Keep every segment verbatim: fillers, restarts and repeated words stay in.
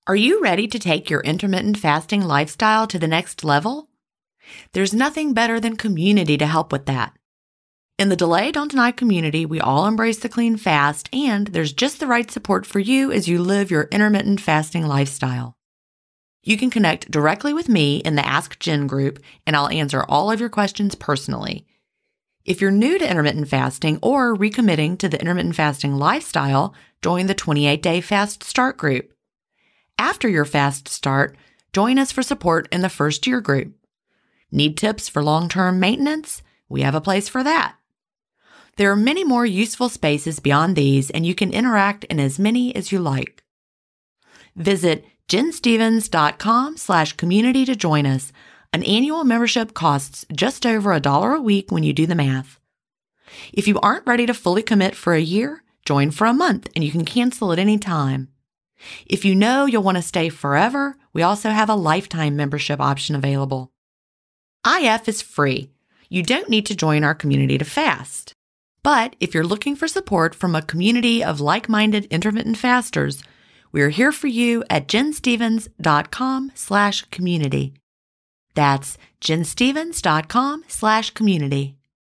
Are you ready to take your intermittent fasting lifestyle to the next level? There's nothing better than community to help with that. In the Delay Don't Deny community, we all embrace the clean fast, and there's just the right support for you as you live your intermittent fasting lifestyle. You can connect directly with me in the Ask Jen group, and I'll answer all of your questions personally. If you're new to intermittent fasting or recommitting to the intermittent fasting lifestyle, join the twenty-eight day Fast Start group. After your fast start, join us for support in the first year group. Need tips for long-term maintenance? We have a place for that. There are many more useful spaces beyond these, and you can interact in as many as you like. Visit jenstevens.com slash community to join us. An annual membership costs just over a dollar a week when you do the math. If you aren't ready to fully commit for a year, join for a month and you can cancel at any time. If you know you'll want to stay forever, we also have a lifetime membership option available. I F is free. You don't need to join our community to fast. But if you're looking for support from a community of like-minded intermittent fasters, we're here for you at jenstevens.com slash community. That's jenstevens.com slash community.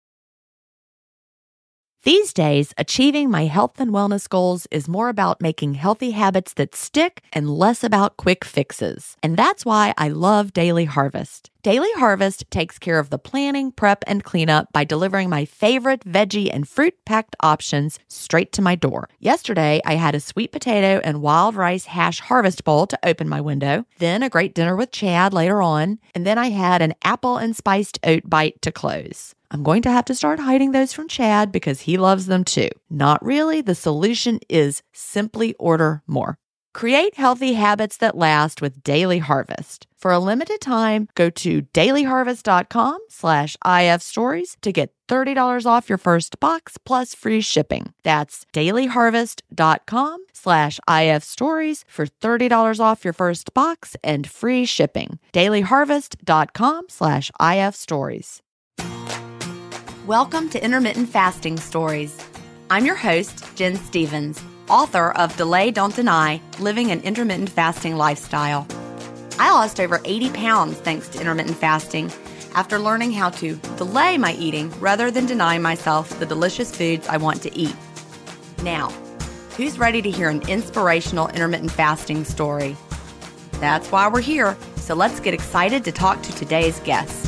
These days, achieving my health and wellness goals is more about making healthy habits that stick and less about quick fixes. And that's why I love Daily Harvest. Daily Harvest takes care of the planning, prep, and cleanup by delivering my favorite veggie and fruit-packed options straight to my door. Yesterday, I had a sweet potato and wild rice hash harvest bowl to open my window, then a great dinner with Chad later on, and then I had an apple and spiced oat bite to close. I'm going to have to start hiding those from Chad because he loves them too. Not really. The solution is simply order more. Create healthy habits that last with Daily Harvest. For a limited time, go to dailyharvest.com slash IF stories to get thirty dollars off your first box plus free shipping. That's dailyharvest.com slash IF stories for thirty dollars off your first box and free shipping. dailyharvest.com slash IF stories. Welcome to Intermittent Fasting Stories. I'm your host, Jen Stevens, author of Delay Don't Deny, Living an Intermittent Fasting Lifestyle. I lost over eighty pounds thanks to intermittent fasting after learning how to delay my eating rather than deny myself the delicious foods I want to eat. Now, who's ready to hear an inspirational intermittent fasting story? That's why we're here, so let's get excited to talk to today's guest.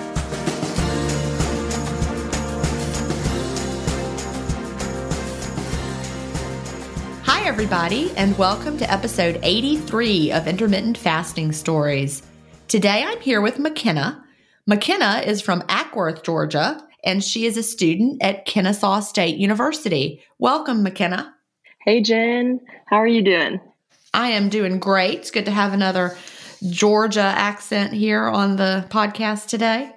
Hi, everybody, and welcome to episode eighty-three of Intermittent Fasting Stories. Today, I'm here with McKenna. McKenna is from Acworth, Georgia, and she is a student at Kennesaw State University. Welcome, McKenna. Hey, Jen. How are you doing? I am doing great. It's good to have another Georgia accent here on the podcast today.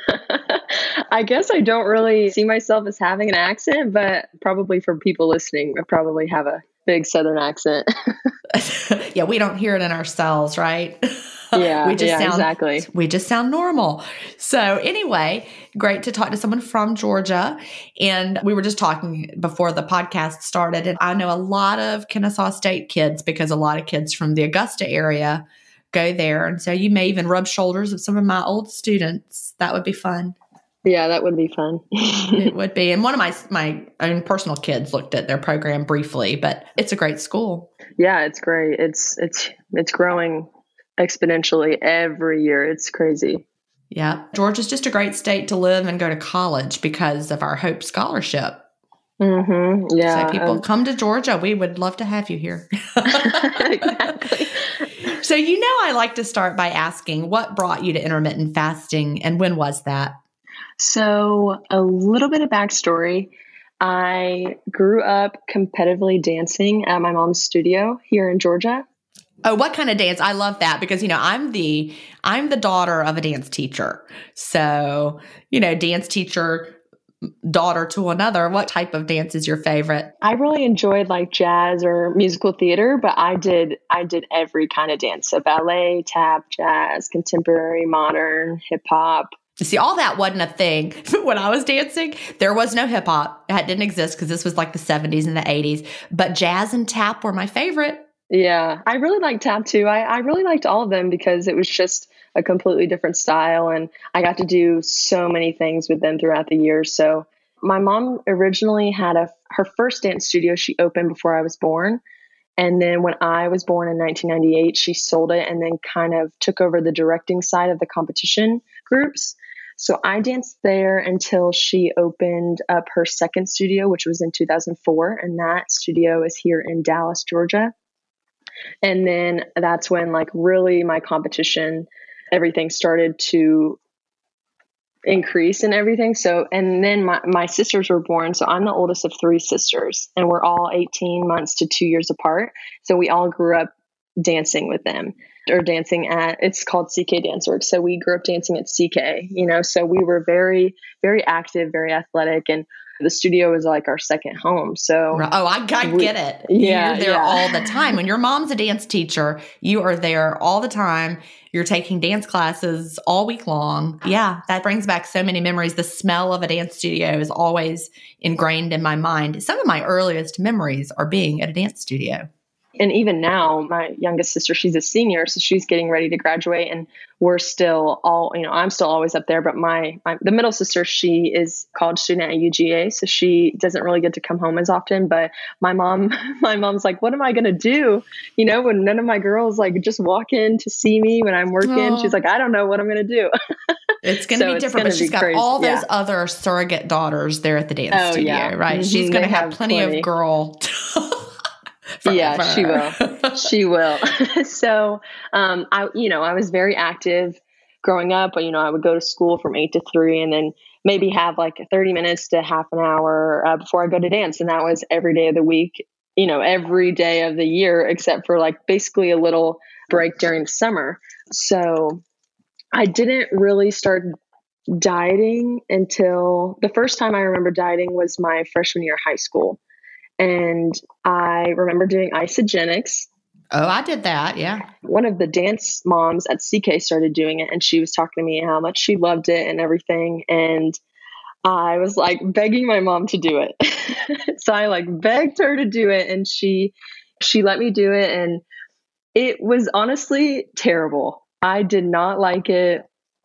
I guess I don't really see myself as having an accent, but probably for people listening, I probably have a big Southern accent. Yeah, we don't hear it in ourselves, right? Yeah, we just yeah, sound, exactly. We just sound normal. So anyway, great to talk to someone from Georgia. And we were just talking before the podcast started, and I know a lot of Kennesaw State kids because a lot of kids from the Augusta area go there. And so you may even rub shoulders with some of my old students. That would be fun. Yeah, that would be fun. It would be. And one of my my own personal kids looked at their program briefly, but it's a great school. Yeah, it's great. It's it's it's growing exponentially every year. It's crazy. Yeah. Georgia's just a great state to live and go to college because of our Hope Scholarship. Mm-hmm. Yeah. So people um, come to Georgia. We would love to have you here. Exactly. So you know I like to start by asking, what brought you to intermittent fasting and when was that? So a little bit of backstory. I grew up competitively dancing at my mom's studio here in Georgia. Oh, what kind of dance? I love that because, you know, I'm the, I'm the daughter of a dance teacher. So, you know, dance teacher, daughter to another. What type of dance is your favorite? I really enjoyed like jazz or musical theater, but I did, I did every kind of dance. So ballet, tap, jazz, contemporary, modern, hip hop. See, all that wasn't a thing when I was dancing. There was no hip hop. That didn't exist because this was like the seventies and the eighties. But jazz and tap were my favorite. Yeah. I really liked tap too. I, I really liked all of them because it was just a completely different style. And I got to do so many things with them throughout the years. So my mom originally had a, her first dance studio she opened before I was born. And then when I was born in nineteen ninety-eight, she sold it and then kind of took over the directing side of the competition groups. So I danced there until she opened up her second studio, which was in two thousand four. And that studio is here in Dallas, Georgia. And then that's when like really my competition, everything started to increase and everything. So, and then my, my sisters were born. So I'm the oldest of three sisters and we're all eighteen months to two years apart. So we all grew up dancing with them or dancing at, it's called C K Dance Works. So we grew up dancing at C K, you know, so we were very, very active, very athletic, and the studio was like our second home. So, oh, I, I we, get it. Yeah, You're there yeah. all the time. When your mom's a dance teacher, you are there all the time. You're taking dance classes all week long. Yeah, that brings back so many memories. The smell of a dance studio is always ingrained in my mind. Some of my earliest memories are being at a dance studio. And even now, my youngest sister, she's a senior, so she's getting ready to graduate, and we're still all, you know, I'm still always up there. But my, my the middle sister, she is college student at U G A, so she doesn't really get to come home as often. But my mom, my mom's like, what am I going to do? You know, when none of my girls like just walk in to see me when I'm working, oh. She's like, I don't know what I'm going to do. It's going to so be different, but she's got crazy. all those yeah. other surrogate daughters there at the dance oh, studio, yeah. right? Mm-hmm. She's going to have, have plenty, plenty of girl. Forever. Yeah, she will. She will. So, um, I, you know, I was very active growing up, but, you know, I would go to school from eight to three and then maybe have like thirty minutes to half an hour uh, before I go to dance. And that was every day of the week, you know, every day of the year, except for like basically a little break during the summer. So I didn't really start dieting until the first time I remember dieting was my freshman year of high school. And I remember doing Isagenix. Oh, I did that. Yeah. One of the dance moms at C K started doing it, and she was talking to me how much she loved it and everything. And I was like begging my mom to do it. So I like begged her to do it, and she, she let me do it. And it was honestly terrible. I did not like it.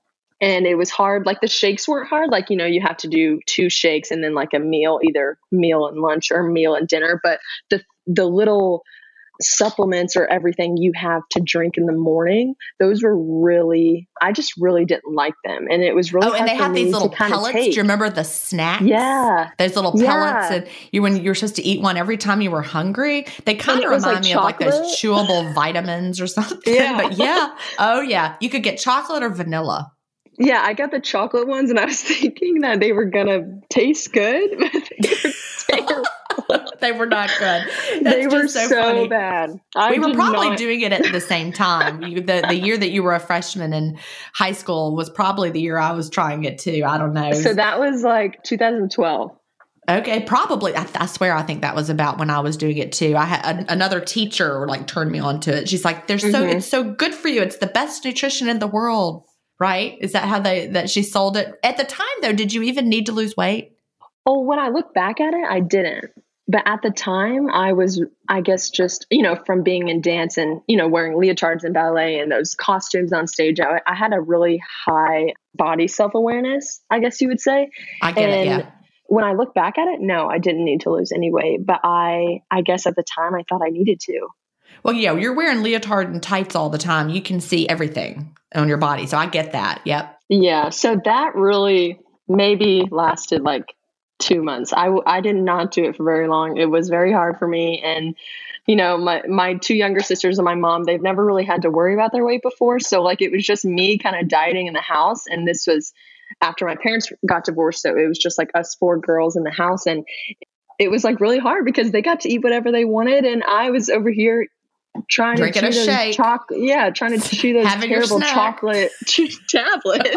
And it was hard. Like the shakes weren't hard. Like, you know, you have to do two shakes and then like a meal, either meal and lunch or meal and dinner. But the the little supplements or everything you have to drink in the morning, those were really, I just really didn't like them. And it was really oh, hard and they for have me these little to kind of pellets. take. Do you remember the snacks? Yeah. Those little yeah. pellets. And you, when you were supposed to eat one every time you were hungry, they kind of remind like me chocolate. of like those chewable vitamins or something. Yeah. But yeah. Oh yeah. You could get chocolate or vanilla. Yeah, I got the chocolate ones, and I was thinking that they were gonna taste good, but they were terrible. They were not good. That's they were so, so funny. bad. I we were probably not... doing it at the same time. You, the the year that you were a freshman in high school was probably the year I was trying it too. I don't know. So that was like two thousand twelve. Okay, probably. I, I swear, I think that was about when I was doing it too. I had a, another teacher like turned me on to it. She's like, "There's so mm-hmm. it's so good for you. It's the best nutrition in the world." Right? Is that how they, that she sold it? At the time though, did you even need to lose weight? Oh, when I look back at it, I didn't. But at the time I was, I guess just, you know, from being in dance and, you know, wearing leotards and ballet and those costumes on stage, I, I had a really high body self-awareness, I guess you would say. I get and it, yeah. When I look back at it, no, I didn't need to lose any weight. But I, I guess at the time I thought I needed to. Well, yeah, you're wearing leotard and tights all the time. You can see everything on your body. So I get that. Yep. Yeah. So that really maybe lasted like two months. I, I did not do it for very long. It was very hard for me. And, you know, my, my two younger sisters and my mom, they've never really had to worry about their weight before. So like, it was just me kind of dieting in the house. And this was after my parents got divorced. So it was just like us four girls in the house. And it was like really hard because they got to eat whatever they wanted. And I was over here trying Drinking to chew a those shake. chocolate, yeah, trying to chew those Having terrible chocolate tablets.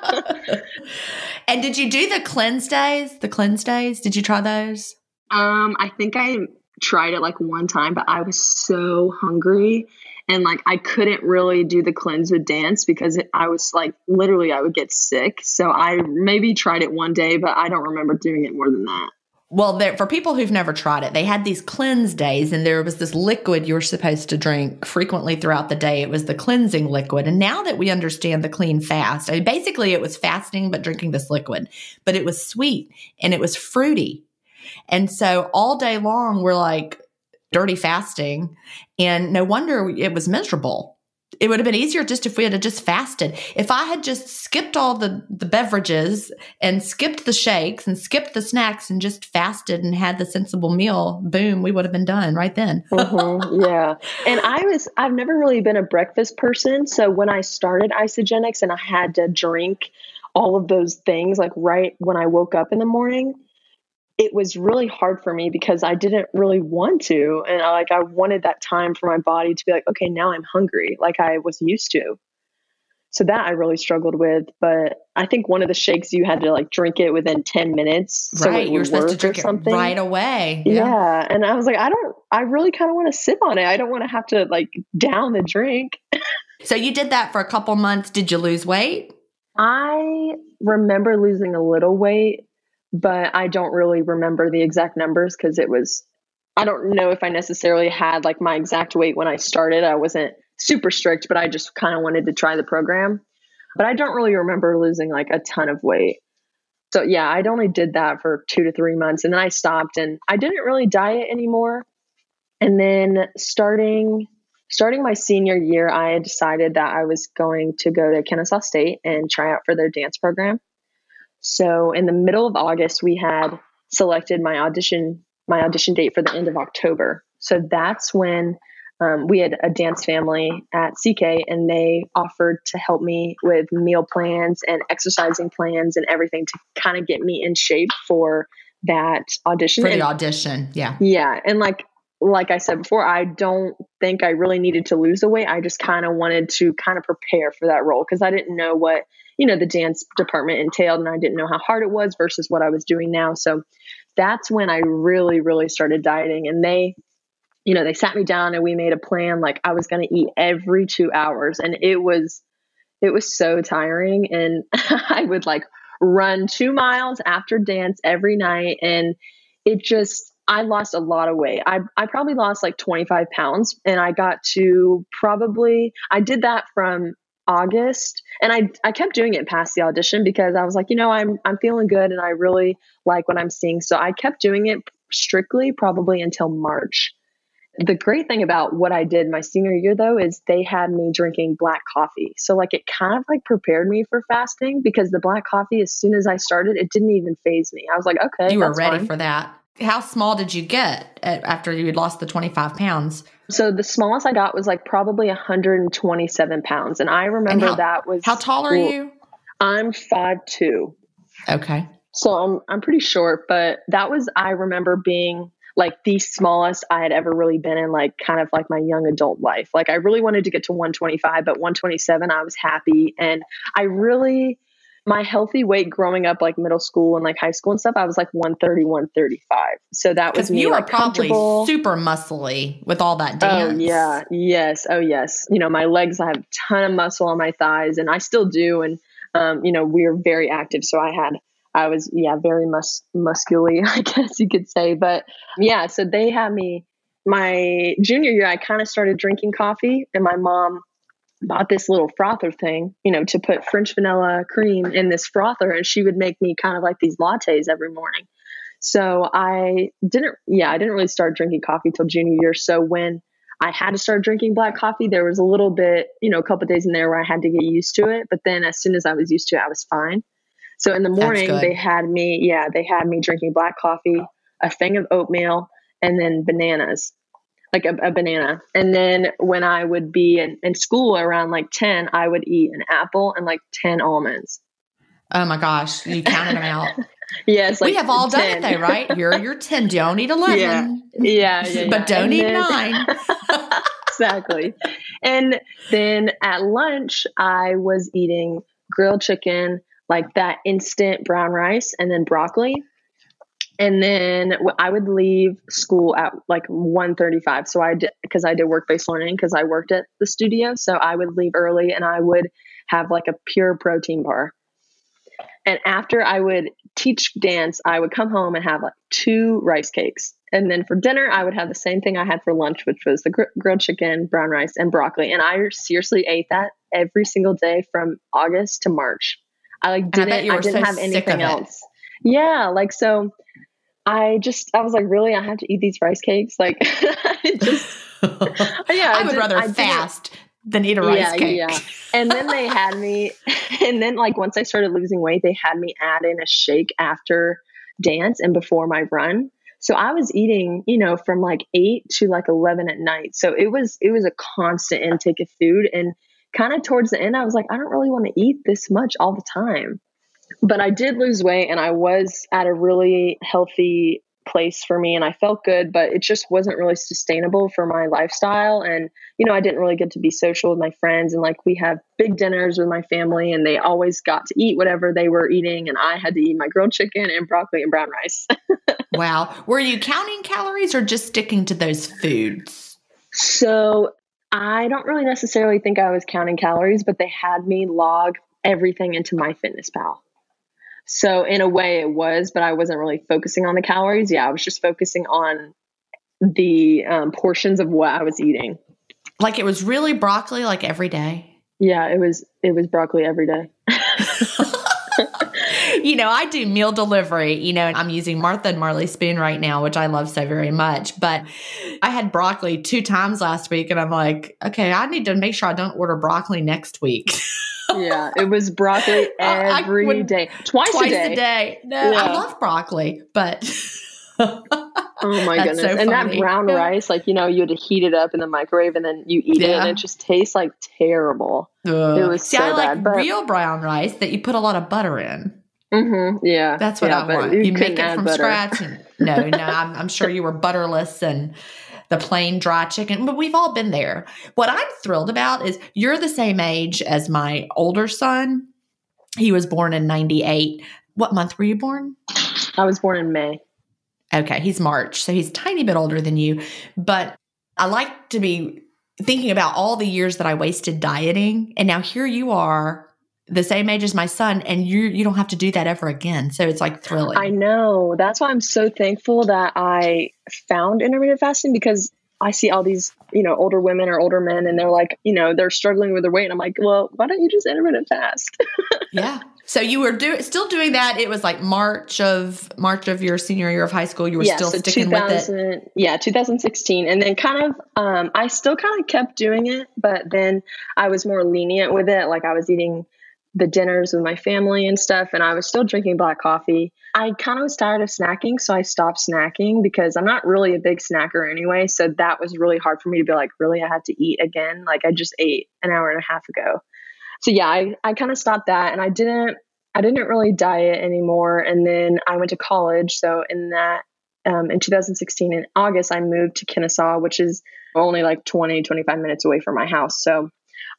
And did you do the cleanse days? The cleanse days? Did you try those? Um, I think I tried it like one time, but I was so hungry and like I couldn't really do the cleanse with dance because it, I was like literally I would get sick. So I maybe tried it one day, but I don't remember doing it more than that. Well, there, for people who've never tried it, they had these cleanse days, and there was this liquid you were supposed to drink frequently throughout the day. It was the cleansing liquid. And now that we understand the clean fast, I mean, basically it was fasting but drinking this liquid, but it was sweet and it was fruity. And so all day long, we're like dirty fasting, and no wonder it was miserable. It would have been easier just if we had just fasted. If I had just skipped all the, the beverages and skipped the shakes and skipped the snacks and just fasted and had the sensible meal, boom, we would have been done right then. Mm-hmm, yeah. And I was, I've never really been a breakfast person. So when I started Isagenix and I had to drink all of those things, like right when I woke up in the morning, it was really hard for me because I didn't really want to. And I like, I wanted that time for my body to be like, okay, now I'm hungry, like I was used to. So that I really struggled with. But I think one of the shakes, you had to like drink it within ten minutes. So right. You were supposed to drink it something. right away. Yeah. yeah. And I was like, I don't, I really kind of want to sip on it. I don't want to have to like down the drink. So you did that for a couple months. Did you lose weight? I remember losing a little weight, but I don't really remember the exact numbers because it was, I don't know if I necessarily had like my exact weight when I started. I wasn't super strict, but I just kind of wanted to try the program. But I don't really remember losing like a ton of weight. So yeah, I'd only did that for two to three months and then I stopped and I didn't really diet anymore. And then starting, starting my senior year, I had decided that I was going to go to Kennesaw State and try out for their dance program. So in the middle of August, we had selected my audition, my audition date for the end of October. So that's when um, we had a dance family at C K and they offered to help me with meal plans and exercising plans and everything to kind of get me in shape for that audition. For the and, audition. Yeah. Yeah. And like, like I said before, I don't think I really needed to lose the weight. I just kind of wanted to kind of prepare for that role because I didn't know what, you know, the dance department entailed and I didn't know how hard it was versus what I was doing now. So that's when I really, really started dieting and they, you know, they sat me down and we made a plan. Like I was going to eat every two hours and it was, it was so tiring. And I would like run two miles after dance every night. And it just, I lost a lot of weight. I I probably lost like twenty-five pounds and I got to probably, I did that from August and I, I kept doing it past the audition because I was like, you know, I'm, I'm feeling good and I really like what I'm seeing. So I kept doing it strictly probably until March. The great thing about what I did my senior year though, is they had me drinking black coffee. So like it kind of like prepared me for fasting because the black coffee, as soon as I started, it didn't even faze me. I was like, okay, you were ready fine. for that. How small did you get after you had lost the twenty-five pounds? So the smallest I got was like probably one hundred twenty-seven pounds. And I remember and how, that was... How tall are well, you? I'm five two. Okay. So I'm I'm pretty short, but that was, I remember being like the smallest I had ever really been in like kind of like my young adult life. Like I really wanted to get to one twenty-five, but one twenty-seven, I was happy. And I really... my healthy weight growing up, like middle school and like high school and stuff, I was like one thirty, one thirty-five. So that was me. You were like probably super muscly with all that dance. Oh yeah. Yes. Oh yes. You know, my legs, I have a ton of muscle on my thighs and I still do. And, um, you know, we are very active. So I had, I was, yeah, very mus- muscularly, I guess you could say. But yeah, so they had me, my junior year, I kind of started drinking coffee and my mom bought this little frother thing, you know, to put French vanilla cream in this frother. And she would make me kind of like these lattes every morning. So I didn't, yeah, I didn't really start drinking coffee till junior year. So when I had to start drinking black coffee, there was a little bit, you know, a couple of days in there where I had to get used to it. But then as soon as I was used to it, I was fine. So in the morning they had me, yeah, they had me drinking black coffee, a thing of oatmeal, and then bananas. Like a, a banana. And then when I would be in, in school around like ten, I would eat an apple and like ten almonds. Oh my gosh. You counted them out. Yes. Like we have all ten. done it though, right? You're, you're ten. Don't eat eleven. Yeah. Yeah. yeah, yeah. But don't and eat then, nine. Exactly. And then at lunch, I was eating grilled chicken, like that instant brown rice, and then broccoli. And then I would leave school at like one thirty-five. So I did, because I did work-based learning because I worked at the studio. So I would leave early and I would have like a pure protein bar. And after I would teach dance, I would come home and have like two rice cakes. And then for dinner, I would have the same thing I had for lunch, which was the gr- grilled chicken, brown rice, and broccoli. And I seriously ate that every single day from August to March. I like didn't, I, I didn't so have anything else. Yeah. Like, so I just, I was like, really, I have to eat these rice cakes? Like, it just, yeah. I, I would did, rather I fast than eat a rice yeah, cake. Yeah. And then they had me, and then like once I started losing weight, they had me add in a shake after dance and before my run. So I was eating, you know, from like eight to like eleven at night. So it was, it was a constant intake of food. And kind of towards the end, I was like, I don't really want to eat this much all the time. But I did lose weight and I was at a really healthy place for me and I felt good, but it just wasn't really sustainable for my lifestyle. And, you know, I didn't really get to be social with my friends, and like we have big dinners with my family and they always got to eat whatever they were eating. And I had to eat my grilled chicken and broccoli and brown rice. Wow. Were you counting calories or just sticking to those foods? So I don't really necessarily think I was counting calories, but they had me log everything into MyFitnessPal. So in a way it was, but I wasn't really focusing on the calories. Yeah, I was just focusing on the um, portions of what I was eating. Like it was really broccoli like every day? Yeah, it was it was broccoli every day. You know, I do meal delivery, you know, and I'm using Martha and Marley Spoon right now, which I love so very much. But I had broccoli two times last week and I'm like, okay, I need to make sure I don't order broccoli next week. Yeah, it was broccoli every would, day. Twice, twice a day. a day. No, yeah. I love broccoli, but oh my goodness. So and that brown yeah. rice, like, you know, you had to heat it up in the microwave and then you eat yeah. it and it just tastes like terrible. Ugh. It was See, so I like bad. But real brown rice that you put a lot of butter in. Mm-hmm, yeah. That's what yeah, I want. You, you make it from butter. scratch. And, no, no, I'm, I'm sure you were butterless and the plain dry chicken, but we've all been there. What I'm thrilled about is you're the same age as my older son. He was born in ninety-eight. What month were you born? I was born in May. Okay. He's March. So he's a tiny bit older than you, but I like to be thinking about all the years that I wasted dieting. And now here you are, the same age as my son, and you you don't have to do that ever again. So it's like thrilling. I know. That's why I'm so thankful that I found intermittent fasting, because I see all these, you know, older women or older men and they're like, you know, they're struggling with their weight. And I'm like, well, why don't you just intermittent fast? Yeah. So you were do- still doing that. It was like March of March of your senior year of high school. You were yeah, still so sticking with it. Yeah, two thousand sixteen. And then kind of, um, I still kind of kept doing it, but then I was more lenient with it. Like I was eating the dinners with my family and stuff, and I was still drinking black coffee. I kind of was tired of snacking, so I stopped snacking because I'm not really a big snacker anyway. So that was really hard for me to be like, really, I have to eat again? Like I just ate an hour and a half ago. So yeah, I, I kind of stopped that, and I didn't I didn't really diet anymore. And then I went to college. So in that um, in two thousand sixteen in August, I moved to Kennesaw, which is only like twenty, twenty-five minutes away from my house. So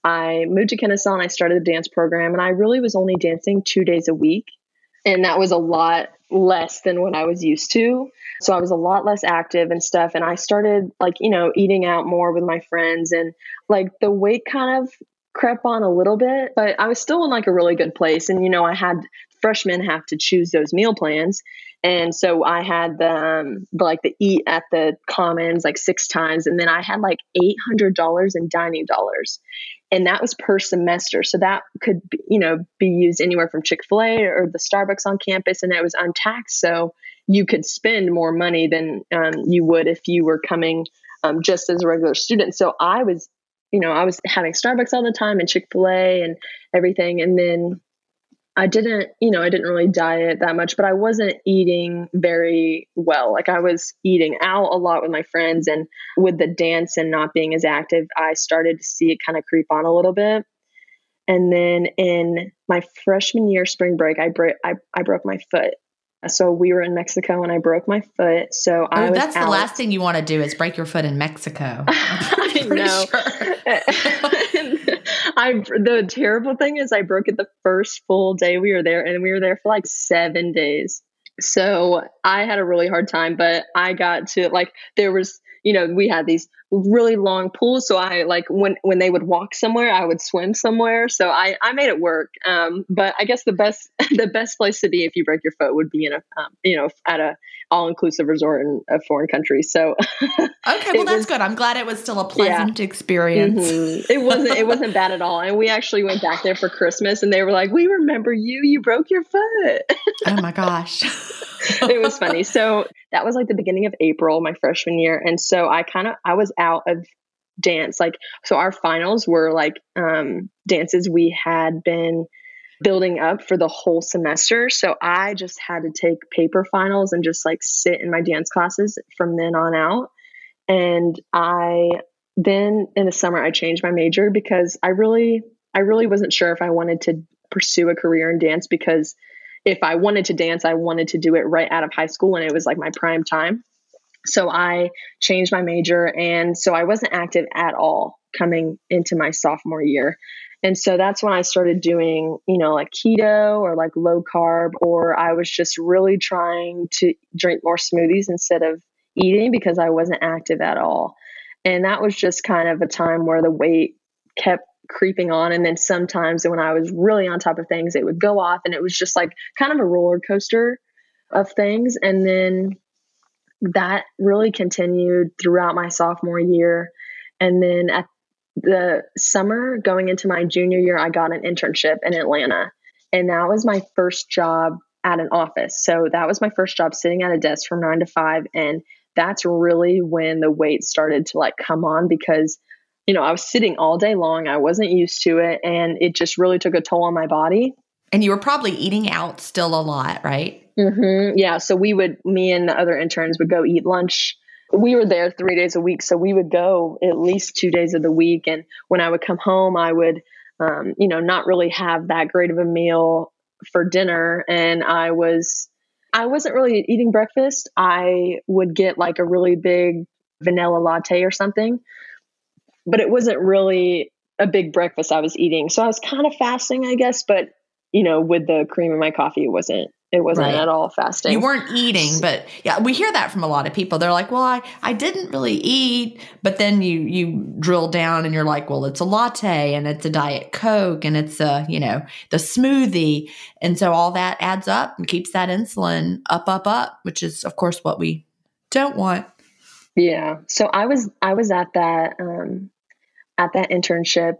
I moved to Kennesaw and I started the dance program, and I really was only dancing two days a week. And that was a lot less than what I was used to. So I was a lot less active and stuff. And I started like, you know, eating out more with my friends, and like the weight kind of crept on a little bit, but I was still in like a really good place. And, you know, I had freshmen have to choose those meal plans. And so I had the, um, the, like the eat at the Commons like six times. And then I had like eight hundred dollars in dining dollars. And that was per semester. So that could, be, you know, be used anywhere from Chick-fil-A or the Starbucks on campus. And it was untaxed. So you could spend more money than um, you would if you were coming um, just as a regular student. So I was, you know, I was having Starbucks all the time and Chick-fil-A and everything. And then I didn't, you know, I didn't really diet that much, but I wasn't eating very well. Like I was eating out a lot with my friends, and with the dance and not being as active, I started to see it kind of creep on a little bit. And then in my freshman year spring break, I, bro- I, I broke my foot. So we were in Mexico and I broke my foot. So oh, I was that's out. The last thing you want to do is break your foot in Mexico. I know. Sure. I the terrible thing is I broke it the first full day we were there, and we were there for like seven days. So I had a really hard time, but I got to like, there was, you know, we had these really long pools. So I like when, when they would walk somewhere, I would swim somewhere. So I, I made it work. Um, but I guess the best, the best place to be if you break your foot would be in a, um, you know, at a all inclusive resort in a foreign country. So okay, well, that's was, good. I'm glad it was still a pleasant yeah. experience. Mm-hmm. It wasn't, it wasn't bad at all. And we actually went back there for Christmas and they were like, we remember you, you broke your foot. Oh my gosh. It was funny. So that was like the beginning of April, my freshman year. And so I kind of, I was out of dance. Like, so our finals were like um, dances we had been building up for the whole semester. So I just had to take paper finals and just like sit in my dance classes from then on out. And I, then in the summer, I changed my major because I really, I really wasn't sure if I wanted to pursue a career in dance, because if I wanted to dance, I wanted to do it right out of high school when it was like my prime time. So I changed my major. And so I wasn't active at all coming into my sophomore year. And so that's when I started doing, you know, like keto or like low carb, or I was just really trying to drink more smoothies instead of eating because I wasn't active at all. And that was just kind of a time where the weight kept creeping on. And then sometimes when I was really on top of things, it would go off, and it was just like kind of a roller coaster of things. And then that really continued throughout my sophomore year. And then at the summer going into my junior year, I got an internship in Atlanta, and that was my first job at an office. So that was my first job sitting at a desk from nine to five. And that's really when the weight started to like come on, because you know, I was sitting all day long. I wasn't used to it. And it just really took a toll on my body. And you were probably eating out still a lot, right? Mm-hmm. Yeah. So we would, me and the other interns would go eat lunch. We were there three days a week. So we would go at least two days of the week. And when I would come home, I would, um, you know, not really have that great of a meal for dinner. And I was, I wasn't really eating breakfast. I would get like a really big vanilla latte or something, but it wasn't really a big breakfast I was eating. So I was kind of fasting, I guess, but you know, with the cream in my coffee, it wasn't, it wasn't right. at all fasting. You weren't eating, but yeah, we hear that from a lot of people. They're like, well, I, I didn't really eat, but then you, you drill down and you're like, well, it's a latte and it's a Diet Coke and it's a, you know, the smoothie. And so all that adds up and keeps that insulin up, up, up, which is of course what we don't want. Yeah. So I was, I was at that, um, at that internship.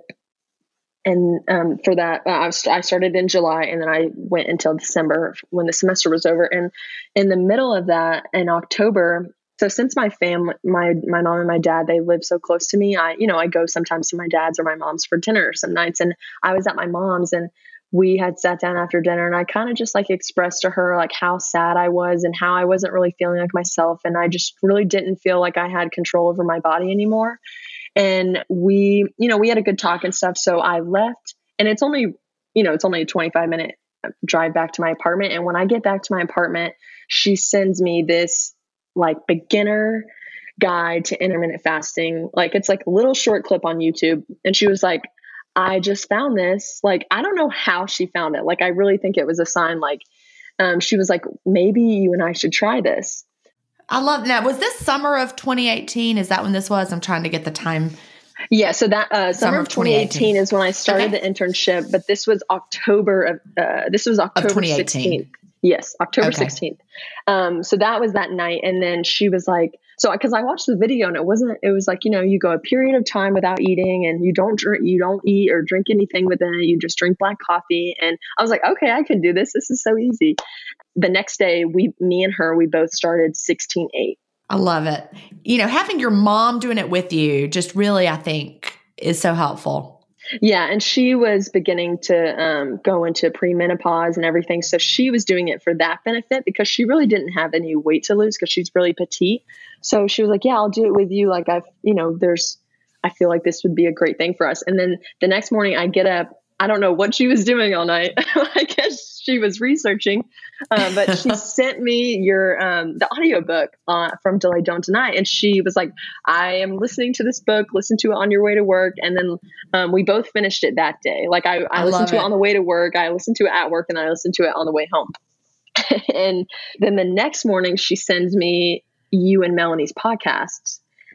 And um, for that, uh, I, was, I started in July, and then I went until December when the semester was over. And in the middle of that, in October, so since my family, my my mom and my dad, they live so close to me, I, you know, I go sometimes to my dad's or my mom's for dinner some nights. And I was at my mom's, and we had sat down after dinner, and I kind of just like expressed to her like how sad I was and how I wasn't really feeling like myself. And I just really didn't feel like I had control over my body anymore. And we, you know, we had a good talk and stuff. So I left, and it's only, you know, it's only a twenty-five minute drive back to my apartment. And when I get back to my apartment, she sends me this like beginner guide to intermittent fasting. Like it's like a little short clip on YouTube. And she was like, I just found this. Like, I don't know how she found it. Like, I really think it was a sign. Like, um, she was like, maybe you and I should try this. I love that. Was this summer of twenty eighteen? Is that when this was? I'm trying to get the time. Yeah. So that uh, summer, summer of twenty eighteen is when I started okay. the internship, but this was October of, uh, this was October sixteenth. Yes. October okay. sixteenth. Um, so that was that night. And then she was like, so cause I watched the video and it wasn't, it was like, you know, you go a period of time without eating and you don't drink, you don't eat or drink anything within it. You just drink black coffee. And I was like, okay, I can do this. This is so easy. The next day, we, me and her, we both started sixteen eight. I love it. You know, having your mom doing it with you just really, I think, is so helpful. Yeah. And she was beginning to um, go into premenopause and everything. So she was doing it for that benefit because she really didn't have any weight to lose because she's really petite. So she was like, yeah, I'll do it with you. Like I've, you know, there's, I feel like this would be a great thing for us. And then the next morning I get up, I don't know what she was doing all night. I guess she was researching, uh, but she sent me your, um, the audiobook uh, from Delay Don't Deny. And she was like, I am listening to this book, listen to it on your way to work. And then um, we both finished it that day. Like I, I, I listened to it. it on the way to work. I listened to it at work and I listened to it on the way home. And then the next morning she sends me you and Melanie's podcasts.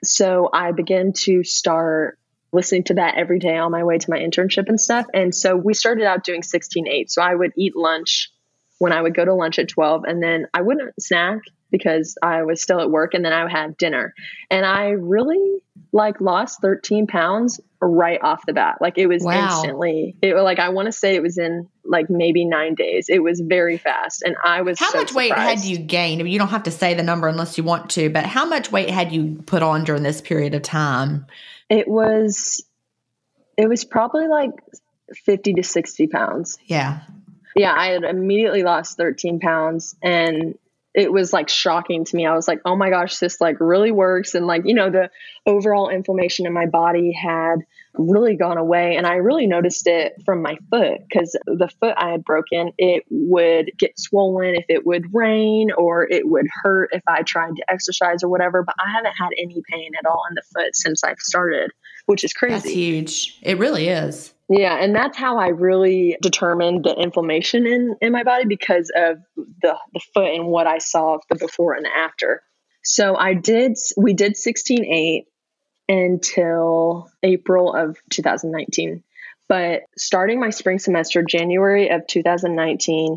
so I began to start listening to that every day on my way to my internship and stuff. And so we started out doing sixteen eight. So I would eat lunch when I would go to lunch at twelve, and then I wouldn't snack because I was still at work, and then I would have dinner. And I really like lost thirteen pounds right off the bat. Like it was wow. instantly, it like, I want to say it was in like maybe nine days. It was very fast. And I was How so much weight surprised. had you gained? I mean, you don't have to say the number unless you want to, but how much weight had you put on during this period of time? It was, it was probably like fifty to sixty pounds. Yeah. Yeah. I had immediately lost thirteen pounds, and it was like shocking to me. I was like, oh my gosh, this like really works. And like, you know, the overall inflammation in my body had really gone away. And I really noticed it from my foot, because the foot I had broken, it would get swollen if it would rain, or it would hurt if I tried to exercise or whatever. But I haven't had any pain at all in the foot since I've started, which is crazy. That's huge. It really is. Yeah. And that's how I really determined the inflammation in, in my body, because of the, the foot and what I saw the before and the after. So I did, we did sixteen eight until April of two thousand nineteen. But starting my spring semester, January of two thousand nineteen,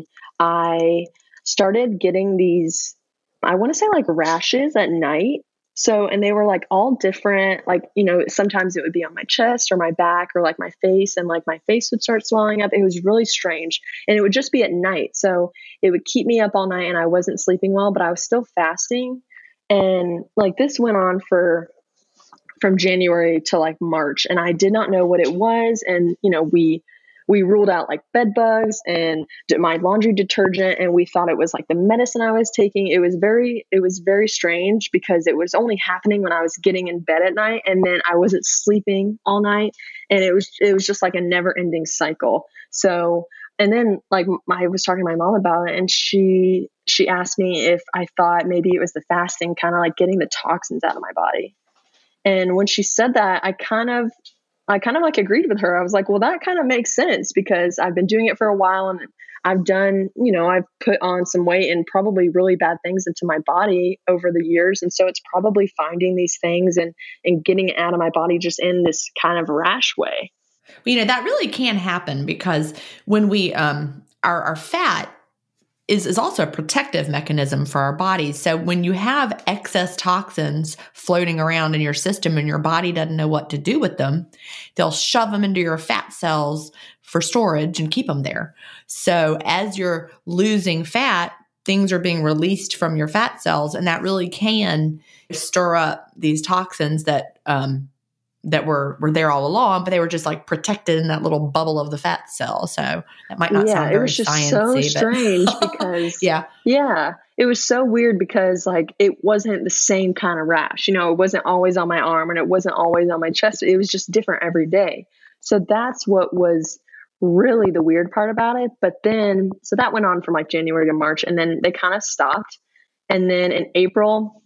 I started getting these, I want to say like rashes at night. So, and they were like all different, like, you know, sometimes it would be on my chest or my back or like my face, and like my face would start swelling up. It was really strange, and it would just be at night. So it would keep me up all night, and I wasn't sleeping well, but I was still fasting. And like this went on for from January to like March, and I did not know what it was. And, you know, we We ruled out like bed bugs and my laundry detergent, and we thought it was like the medicine I was taking. It was very, it was very strange, because it was only happening when I was getting in bed at night, and then I wasn't sleeping all night, and it was, it was just like a never ending cycle. So, and then like I was talking to my mom about it, and she, she asked me if I thought maybe it was the fasting, kind of like getting the toxins out of my body. And when she said that, I kind of, I kind of like agreed with her. I was like, well, that kind of makes sense, because I've been doing it for a while, and I've done, you know, I've put on some weight and probably really bad things into my body over the years. And so it's probably finding these things and, and getting it out of my body just in this kind of rash way. Well, you know, that really can happen, because when we, um, our, our fat is, is also a protective mechanism for our bodies. So when you have excess toxins floating around in your system and your body doesn't know what to do with them, they'll shove them into your fat cells for storage and keep them there. So as you're losing fat, things are being released from your fat cells, and that really can stir up these toxins that, um, that were, were there all along, but they were just like protected in that little bubble of the fat cell. So that might not yeah, sound very it was just sciencey, so but strange because yeah, yeah, it was so weird, because like it wasn't the same kind of rash. You know, it wasn't always on my arm, and it wasn't always on my chest. It was just different every day. So that's what was really the weird part about it. But then, so that went on from like January to March, and then they kind of stopped. And then in April,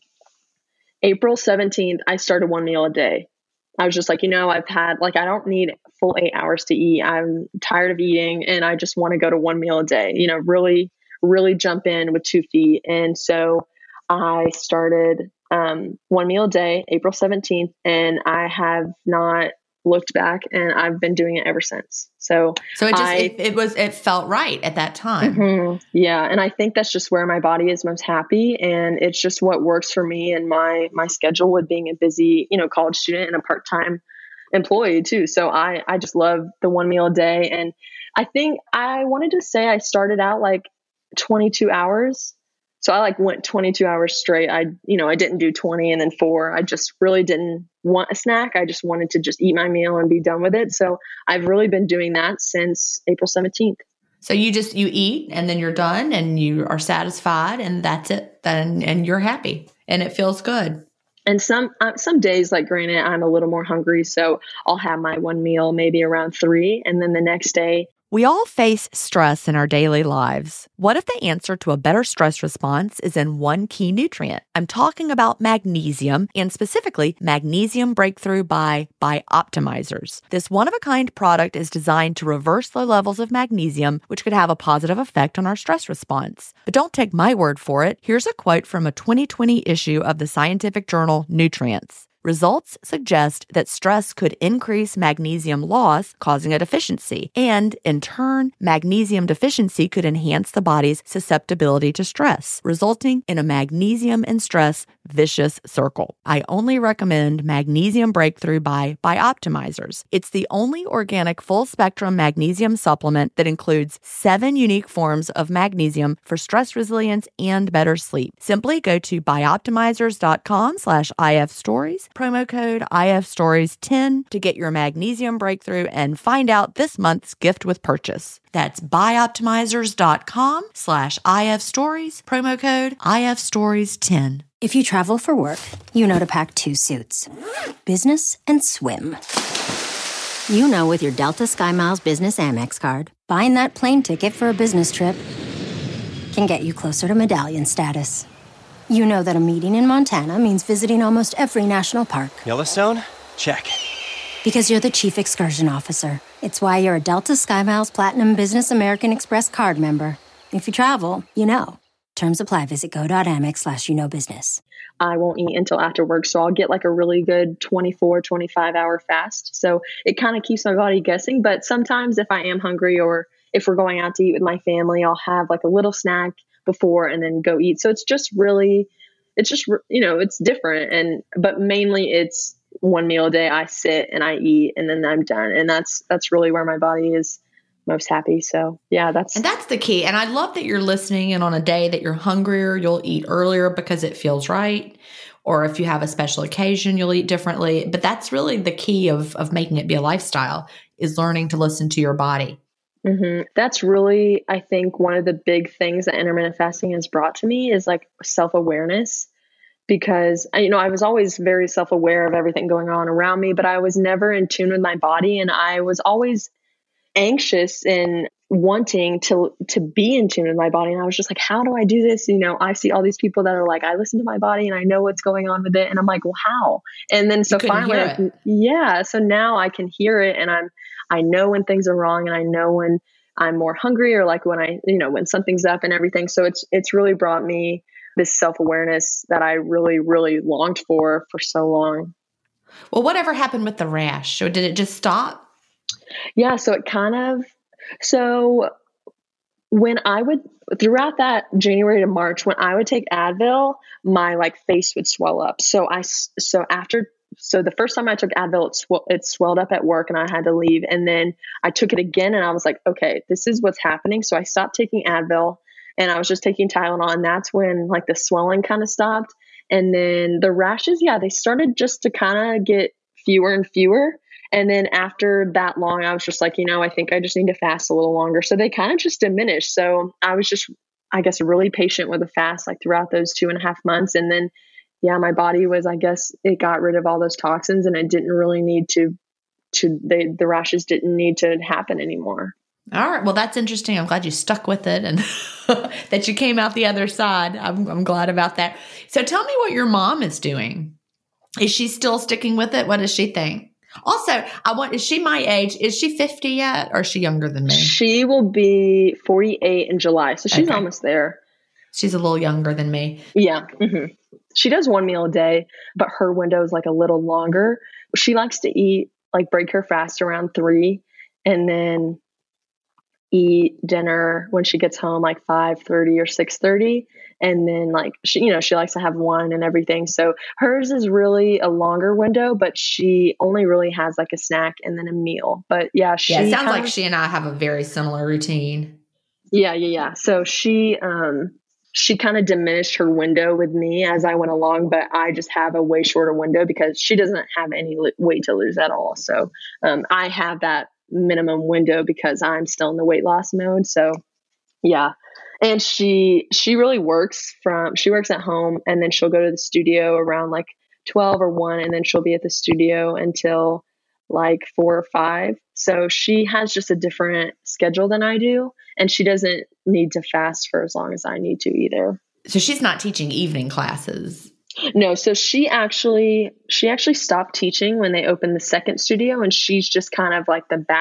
April seventeenth, I started one meal a day. I was just like, you know, I've had like, I don't need full eight hours to eat. I'm tired of eating, and I just want to go to one meal a day, you know, really, really jump in with two feet. And so I started um, one meal a day, April seventeenth, and I have not looked back, and I've been doing it ever since. So, so it just, I, it, it was, it felt right at that time. Mm-hmm. Yeah. And I think that's just where my body is most happy. And it's just what works for me and my, my schedule with being a busy, you know, college student and a part-time employee too. So I, I just love the one meal a day. And I think I wanted to say I started out like twenty-two hours. So I like went twenty-two hours straight. I, you know, I didn't do twenty and then four. I just really didn't want a snack. I just wanted to just eat my meal and be done with it. So I've really been doing that since April seventeenth. So you just, you eat and then you're done and you are satisfied and that's it. Then, and you're happy and it feels good. And some, uh, some days, like granted, I'm a little more hungry. So I'll have my one meal maybe around three. And then the next day, we all face stress in our daily lives. What if the answer to a better stress response is in one key nutrient? I'm talking about magnesium, and specifically Magnesium Breakthrough by Bioptimizers. This one-of-a-kind product is designed to reverse low levels of magnesium, which could have a positive effect on our stress response. But don't take my word for it. Here's a quote from a twenty twenty issue of the scientific journal Nutrients. Results suggest that stress could increase magnesium loss, causing a deficiency, and in turn, magnesium deficiency could enhance the body's susceptibility to stress, resulting in a magnesium and stress vicious circle. I only recommend Magnesium Breakthrough by Bioptimizers. It's the only organic full-spectrum magnesium supplement that includes seven unique forms of magnesium for stress resilience and better sleep. Simply go to bioptimizers.com slash ifstories, promo code I F stories ten to get your Magnesium Breakthrough and find out this month's gift with purchase. That's bioptimizers.com slash ifstories, promo code I F stories ten. If you travel for work, you know to pack two suits. Business and swim. You know with your Delta SkyMiles Business Amex card, buying that plane ticket for a business trip can get you closer to medallion status. You know that a meeting in Montana means visiting almost every national park. Yellowstone? Check. Because you're the chief excursion officer. It's why you're a Delta SkyMiles Platinum Business American Express card member. If you travel, you know. Terms apply. Visit go.amex slash you know business. I won't eat until after work, so I'll get like a really good twenty-four, twenty-five hour fast. So it kind of keeps my body guessing. But sometimes if I am hungry or if we're going out to eat with my family, I'll have like a little snack before and then go eat. So it's just really, it's just, you know, it's different. And, but mainly it's one meal a day. I sit and I eat and then I'm done. And that's, that's really where my body is most happy. So yeah, that's, and that's the key. And I love that you're listening, and on a day that you're hungrier, you'll eat earlier because it feels right. Or if you have a special occasion, you'll eat differently. But that's really the key of, of making it be a lifestyle, is learning to listen to your body. Mm-hmm. That's really, I think, one of the big things that intermittent fasting has brought to me is like self-awareness. Because, you know, I was always very self-aware of everything going on around me, but I was never in tune with my body. And I was always anxious and wanting to to be in tune with my body. And I was just like, how do I do this? You know, I see all these people that are like, I listen to my body and I know what's going on with it. And I'm like, well, how? And then so finally, I, yeah. So now I can hear it, and I'm, I know when things are wrong, and I know when I'm more hungry, or like when I, you know, when something's up and everything. So it's, it's really brought me this self-awareness that I really, really longed for for so long. Well, whatever happened with the rash? Or did it just stop? Yeah. So it kind of, so when I would, throughout that January to March, when I would take Advil, my like face would swell up. So I, so after, so the first time I took Advil, it, sw- it swelled up at work and I had to leave. And then I took it again and I was like, okay, this is what's happening. So I stopped taking Advil and I was just taking Tylenol. And that's when like the swelling kind of stopped. And then the rashes, yeah, they started just to kind of get fewer and fewer. And then after that long, I was just like, you know, I think I just need to fast a little longer. So they kind of just diminished. So I was just, I guess, really patient with the fast, like throughout those two and a half months. And then, yeah, my body was, I guess it got rid of all those toxins and it didn't really need to, to, they, the rashes didn't need to happen anymore. All right. Well, that's interesting. I'm glad you stuck with it and that you came out the other side. I'm, I'm glad about that. So tell me what your mom is doing. Is she still sticking with it? What does she think? Also, I want, is she my age? Is she fifty yet, or is she younger than me? She will be forty-eight in July. So she's okay. almost there. She's a little younger than me. Yeah. Mm-hmm. She does one meal a day, but her window is like a little longer. She likes to eat, like break her fast around three and then eat dinner when she gets home, like five thirty or six thirty. And then like, she, you know, she likes to have wine and everything. So hers is really a longer window, but she only really has like a snack and then a meal. But yeah, she yeah, it sounds kinda, like she and I have a very similar routine. Yeah, yeah, yeah. So she, um, she kind of diminished her window with me as I went along, but I just have a way shorter window because she doesn't have any li- weight to lose at all. So um, I have that minimum window because I'm still in the weight loss mode. So yeah. And she, she really works from, she works at home and then she'll go to the studio around like twelve or one, and then she'll be at the studio until like four or five. So she has just a different schedule than I do. And she doesn't need to fast for as long as I need to either. So she's not teaching evening classes. No. So she actually, she actually stopped teaching when they opened the second studio, and she's just kind of like the back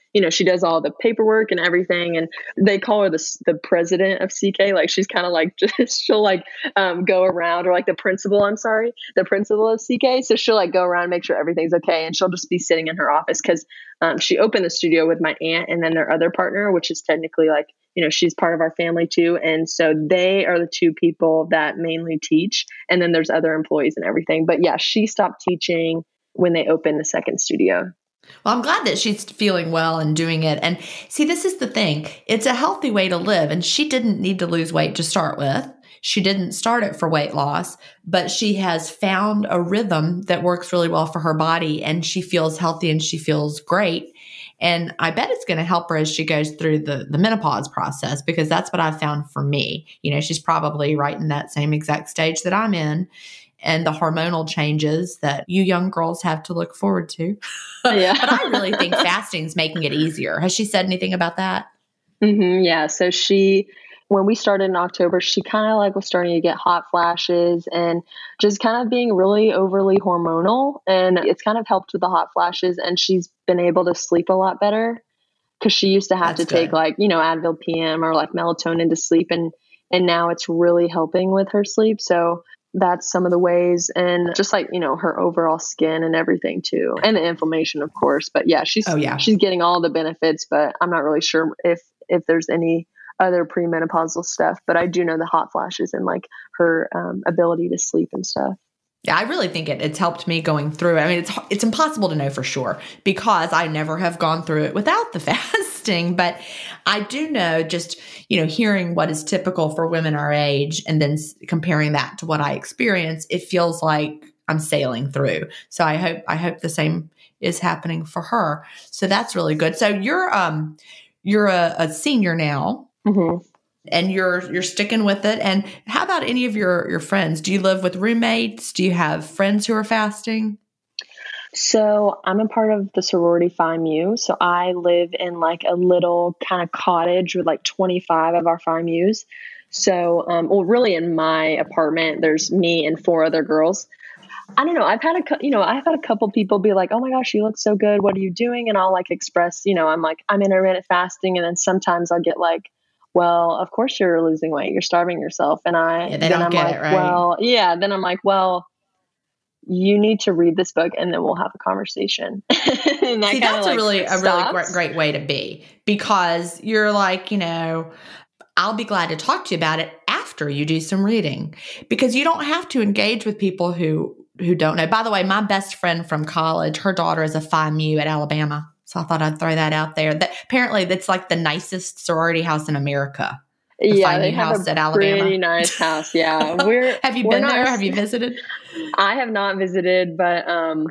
you know, she does all the paperwork and everything. And they call her the, the president of C K. Like she's kind of like, just, she'll like um, go around, or like the principal, I'm sorry, the principal of C K. So she'll like go around and make sure everything's okay. And she'll just be sitting in her office because um, she opened the studio with my aunt and then their other partner, which is technically like, you know, she's part of our family too. And so they are the two people that mainly teach. And then there's other employees and everything. But yeah, she stopped teaching when they opened the second studio. Well, I'm glad that she's feeling well and doing it. And see, this is the thing. It's a healthy way to live. And she didn't need to lose weight to start with. She didn't start it for weight loss, but she has found a rhythm that works really well for her body. And she feels healthy and she feels great. And I bet it's going to help her as she goes through the, the menopause process, because that's what I've found for me. You know, she's probably right in that same exact stage that I'm in. And the hormonal changes that you young girls have to look forward to. Yeah. But I really think fasting's making it easier. Has she said anything about that? Mm-hmm, yeah. So she, when we started in October, she kind of like was starting to get hot flashes and just kind of being really overly hormonal. And it's kind of helped with the hot flashes. And she's been able to sleep a lot better, because she used to have That's to take good. like, you know, Advil P M or like melatonin to sleep. And, and now it's really helping with her sleep. So that's some of the ways, and just like, you know, her overall skin and everything too, and the inflammation, of course. But yeah, she's, Oh, yeah. she's getting all the benefits, but I'm not really sure if, if there's any other premenopausal stuff, but I do know the hot flashes and like her um, ability to sleep and stuff. Yeah, I really think it, it's helped me going through it. I mean, it's it's impossible to know for sure because I never have gone through it without the fasting. But I do know, just, you know, hearing what is typical for women our age and then s- comparing that to what I experience, it feels like I'm sailing through. So I hope I hope the same is happening for her. So that's really good. So you're um you're a, a senior now. Mm-hmm. And you're you're sticking with it. And how about any of your, your friends? Do you live with roommates? Do you have friends who are fasting? So I'm a part of the sorority Phi Mu. So I live in like a little kind of cottage with like twenty-five of our Phi Mus. So, um, well, really in my apartment, there's me and four other girls. I don't know. I've had a, cou- you know, I've had a couple people be like, "Oh my gosh, you look so good. What are you doing?" And I'll like express, you know, I'm like, I'm intermittent fasting. And then sometimes I'll get like, well, of course you're losing weight. You're starving yourself. And I, Yeah, they then don't I'm get like, it, right? well, yeah. Then I'm like, well, you need to read this book and then we'll have a conversation. And that See, kinda, that's a like, really, a really stops. great, great way to be, because you're like, you know, I'll be glad to talk to you about it after you do some reading, because you don't have to engage with people who, who don't know. By the way, my best friend from college, her daughter is a Phi Mu at Alabama. So I thought I'd throw that out there. That apparently that's like the nicest sorority house in America. The Yeah, Phi they Mu have house a at Alabama. pretty nice house. Yeah, we're. Have you we're been not- there? Have you visited? I have not visited, but um,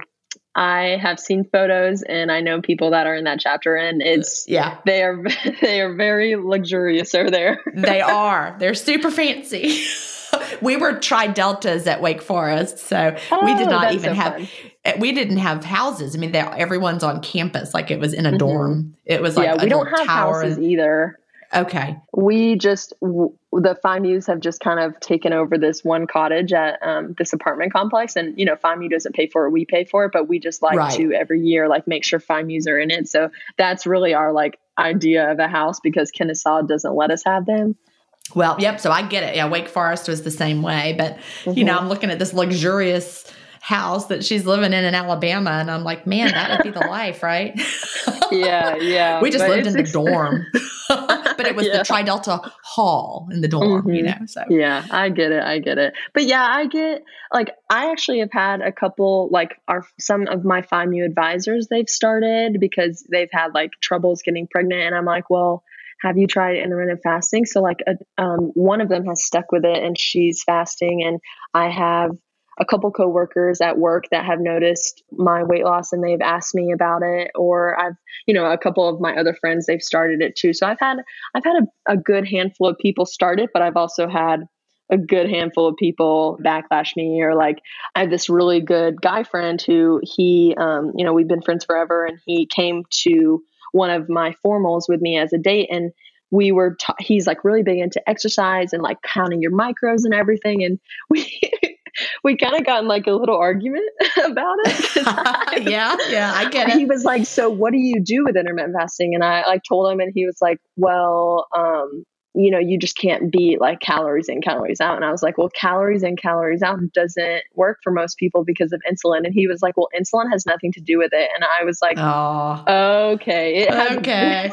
I have seen photos, and I know people that are in that chapter, and it's Yeah, they are they are very luxurious over there. they are. They're super fancy. We were tri-deltas at Wake Forest, so Oh, we did not that's even so have. fun. We didn't have houses. I mean, they, everyone's on campus, like it was in a Mhm. dorm. It was like Yeah, a we don't little have tower. houses and- either. okay, We just w- the Phi Mus have just kind of taken over this one cottage at um, this apartment complex, and you know, Phi Mu doesn't pay for it; we pay for it. But we just like Right. to every year like make sure Phi Mus are in it. So that's really our like idea of a house, because Kennesaw doesn't let us have them. well, yep. So I get it. Yeah, Wake Forest was the same way, but you know, Mhm. I'm looking at this luxurious house that she's living in in Alabama, and I'm like, man, that would be the life, right? Yeah, yeah. We just but lived in the it's ex- dorm, but it was Yeah. the Tri-Delta Hall in the dorm, you Mhm. know. So Yeah, I get it. I get it. But yeah, I get like I actually have had a couple like our some of my Phi Mu advisors, they've started because they've had like troubles getting pregnant, and I'm like, well, have you tried intermittent fasting? So like a, um, one of them has stuck with it and she's fasting, and I have a couple coworkers at work that have noticed my weight loss and they've asked me about it, or I've, you know, a couple of my other friends, they've started it too. So I've had, I've had a, a good handful of people start it, but I've also had a good handful of people backlash me, or like I have this really good guy friend who he, um, you know, we've been friends forever, and he came to one of my formals with me as a date, and we were, ta- he's like really big into exercise and like counting your micros and everything. And we, we kind of got in like a little argument about it. I, yeah, yeah, I get it. He was like, so what do you do with intermittent fasting? And I like told him, and he was like, well, um, you know, you just can't beat like calories in, calories out. And I was like, well, calories in, calories out doesn't work for most people because of insulin. And he was like, well, insulin has nothing to do with it. And I was like, oh, okay. It okay.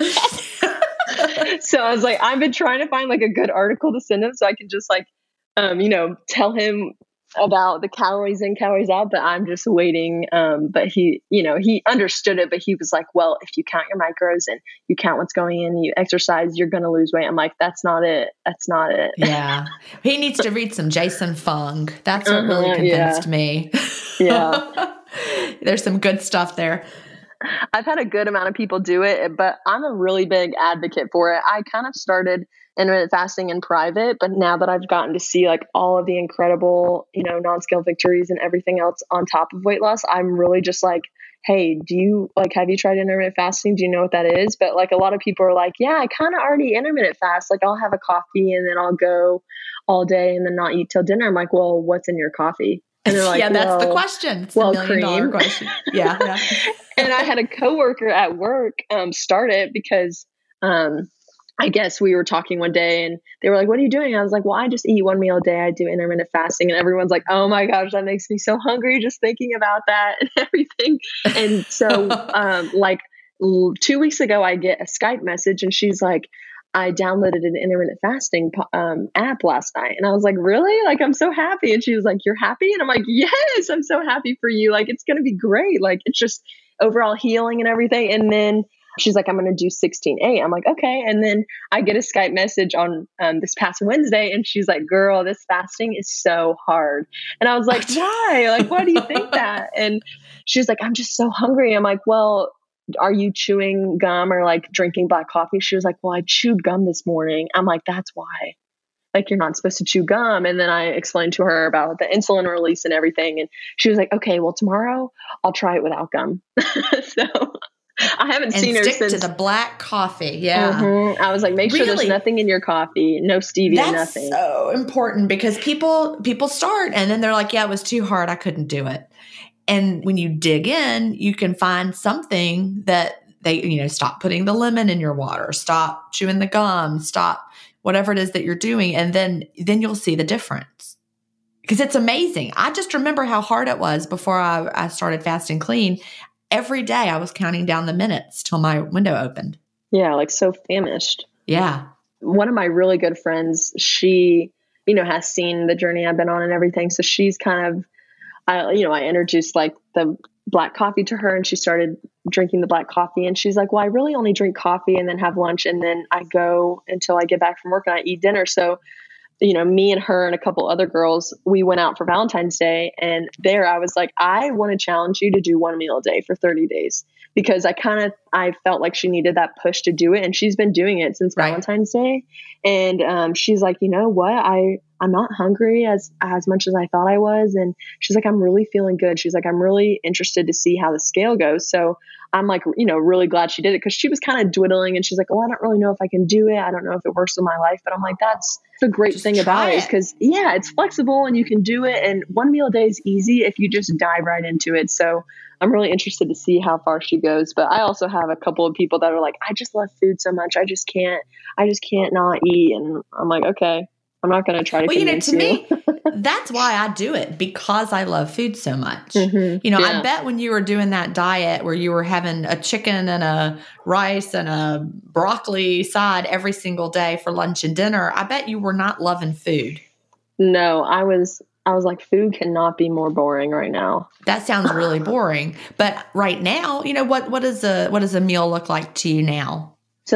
So I was like, I've been trying to find like a good article to send him so I can just like, um, you know, tell him about the calories in, calories out, but I'm just waiting. Um, but he, you know, he understood it, but he was like, well, if you count your macros and you count what's going in, you exercise, you're going to lose weight. I'm like, that's not it. That's not it. Yeah. He needs to read some Jason Fung. That's what really convinced yeah. me. Yeah. There's some good stuff there. I've had a good amount of people do it, but I'm a really big advocate for it. I kind of started intermittent fasting in private, but now that I've gotten to see like all of the incredible, you know, non-scale victories and everything else on top of weight loss, I'm really just like, hey, do you like, have you tried intermittent fasting? Do you know what that is? But like a lot of people are like, yeah, I kind of already intermittent fast. Like I'll have a coffee and then I'll go all day and then not eat till dinner. I'm like, well, what's in your coffee? And they're like, yeah, that's well, the question. It's well, the million cream. dollar question. Yeah. yeah. And I had a coworker at work um, start it because um, I guess we were talking one day and they were like, what are you doing? I was like, well, I just eat one meal a day. I do intermittent fasting. And everyone's like, oh my gosh, that makes me so hungry just thinking about that and everything. And so um, like two weeks ago, I get a Skype message and she's like, I downloaded an intermittent fasting um, app last night. And I was like, really? Like, I'm so happy. And she was like, you're happy? And I'm like, yes, I'm so happy for you. Like, it's going to be great. Like, it's just overall healing and everything. And then she's like, I'm going to do sixteen eight. I'm like, okay. And then I get a Skype message on um, this past Wednesday. And she's like, girl, this fasting is so hard. And I was like, why? Like, why do you think that? And she's like, I'm just so hungry. I'm like, well, are you chewing gum or like drinking black coffee? She was like, well, I chewed gum this morning. I'm like, that's why. Like, you're not supposed to chew gum. And then I explained to her about the insulin release and everything. And she was like, okay, well, tomorrow I'll try it without gum. So I haven't and seen her stick since. to the black coffee. Yeah. Mm-hmm. I was like, make really? sure there's nothing in your coffee, no stevia, That's nothing. so important because people, people start and then they're like, yeah, it was too hard. I couldn't do it. And when you dig in, you can find something that they, you know, stop putting the lemon in your water, stop chewing the gum, stop whatever it is that you're doing. And then, then you'll see the difference because it's amazing. I just remember how hard it was before I, I started fasting clean. Every day I was counting down the minutes till my window opened. Yeah. Like so famished. Yeah. One of my really good friends, she, you know, has seen the journey I've been on and everything. So she's kind of, I, you know, I introduced like the black coffee to her and she started drinking the black coffee and she's like, well, I really only drink coffee and then have lunch. And then I go until I get back from work and I eat dinner. So, you know, me and her and a couple other girls, we went out for Valentine's Day and there I was like, I want to challenge you to do one meal a day for thirty days because I kind of, I felt like she needed that push to do it. And she's been doing it since right. Valentine's Day. And um, she's like, you know what? I, I'm not hungry as, as much as I thought I was. And she's like, I'm really feeling good. She's like, I'm really interested to see how the scale goes. So I'm like, you know, really glad she did it because she was kind of dwindling and she's like, oh, I don't really know if I can do it. I don't know if it works in my life. But I'm like, that's the great just thing about it is because, yeah, it's flexible and you can do it. And one meal a day is easy if you just dive right into it. So I'm really interested to see how far she goes. But I also have a couple of people that are like, I just love food so much. I just can't, I just can't not eat. And I'm like, okay, I'm not going to try to well, you know, convince to you. me, that's why I do it because I love food so much. Mm-hmm. You know, Yeah. I bet when you were doing that diet where you were having a chicken and a rice and a broccoli side every single day for lunch and dinner, I bet you were not loving food. No, I was, I was like, food cannot be more boring right now. That sounds really boring. But right now, you know, what, what is a, what does a meal look like to you now?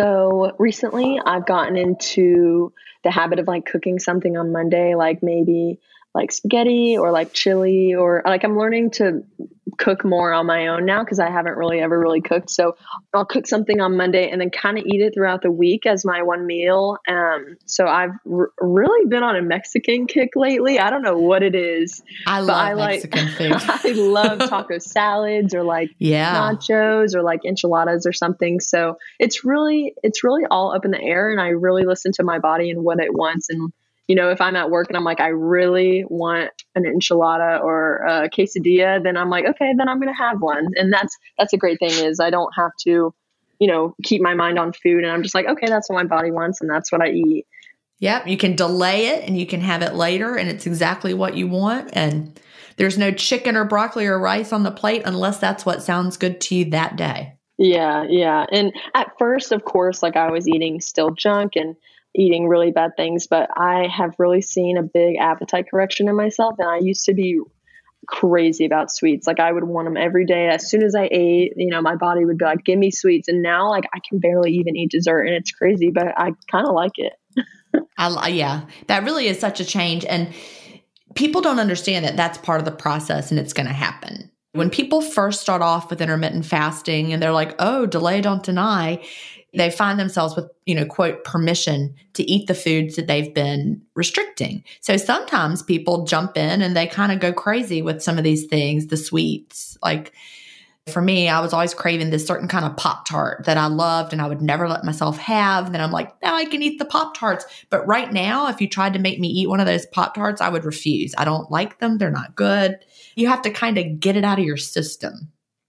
So recently I've gotten into the habit of like cooking something on Monday, like maybe like spaghetti or like chili or like I'm learning to cook more on my own now because I haven't really ever really cooked. So I'll cook something on Monday and then kind of eat it throughout the week as my one meal. Um, so I've r- really been on a Mexican kick lately. I don't know what it is. I love I Mexican like, food. I love taco salads or like yeah. nachos or like enchiladas or something. So it's really, it's really all up in the air and I really listen to my body and what it wants and, you know, if I'm at work and I'm like, I really want an enchilada or a quesadilla, then I'm like, okay, then I'm going to have one. And that's, that's a great thing is I don't have to, you know, keep my mind on food. And I'm just like, okay, that's what my body wants. And that's what I eat. Yep. You can delay it and you can have it later and it's exactly what you want. And there's no chicken or broccoli or rice on the plate unless that's what sounds good to you that day. Yeah. Yeah. And at first, of course, like I was eating still junk and eating really bad things, but I have really seen a big appetite correction in myself. And I used to be crazy about sweets. Like I would want them every day. As soon as I ate, you know, my body would be like, give me sweets. And now like I can barely even eat dessert and it's crazy, but I kind of like it. I, yeah, that really is such a change. And people don't understand that that's part of the process and it's going to happen. When people first start off with intermittent fasting and they're like, oh, delay, don't deny, they find themselves with, you know, quote, permission to eat the foods that they've been restricting. So sometimes people jump in and they kind of go crazy with some of these things, the sweets. Like for me, I was always craving this certain kind of Pop-Tart that I loved and I would never let myself have. And then I'm like, now I can eat the Pop-Tarts. But right now, if you tried to make me eat one of those Pop-Tarts, I would refuse. I don't like them. They're not good. You have to kind of get it out of your system.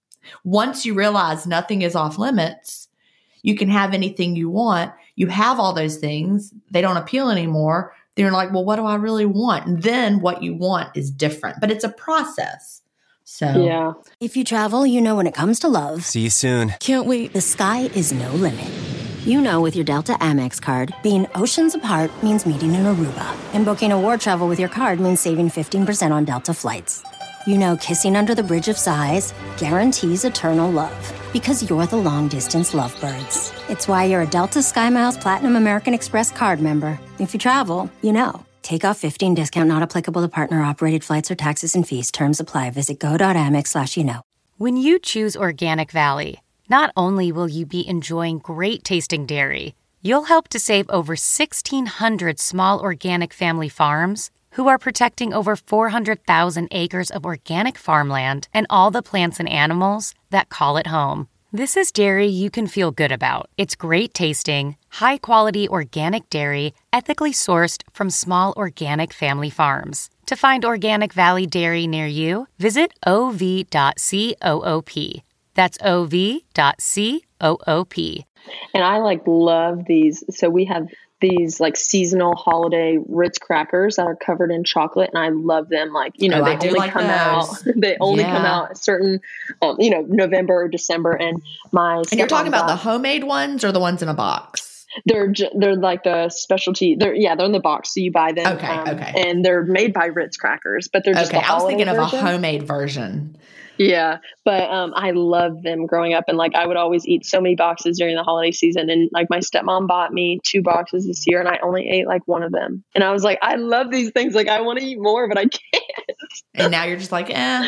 Once you realize nothing is off limits, you can have anything you want. You have all those things. They don't appeal anymore. Then you're like, well, what do I really want? And then what you want is different. But it's a process. So yeah. If you travel, you know when it comes to love. See you soon. Can't wait. The sky is no limit. You know with your Delta Amex card, being oceans apart means meeting in Aruba. And booking a war travel with your card means saving fifteen percent on Delta flights. You know kissing under the bridge of sighs guarantees eternal love. Because you're the long-distance lovebirds. It's why you're a Delta SkyMiles Platinum American Express card member. If you travel, you know. Take off fifteen discount not applicable to partner-operated flights or taxes and fees. Terms apply. Visit go.amex slash you know. When you choose Organic Valley, not only will you be enjoying great-tasting dairy, you'll help to save over sixteen hundred small organic family farms who are protecting over four hundred thousand acres of organic farmland and all the plants and animals that call it home. This is dairy you can feel good about. It's great tasting, high-quality organic dairy, ethically sourced from small organic family farms. To find Organic Valley Dairy near you, visit o v dot coop. That's o v dot coop. And I like love these. So we have these like seasonal holiday Ritz crackers that are covered in chocolate, and I love them. Like, you know, oh, they I do only like come those. out. They only yeah. come out a certain, um, you know, November or December. And my and you're talking about got, the homemade ones or the ones in a box? They're they're like the specialty. They're yeah, they're in the box, so you buy them. Okay, um, okay. And they're made by Ritz crackers, but they're just okay. the I was thinking version. of a homemade version. Yeah, but um, I love them growing up, and like I would always eat so many boxes during the holiday season. And like my stepmom bought me two boxes this year, and I only ate like one of them. And I was like, I love these things. Like I want to eat more, but I can't. And now you're just like, eh.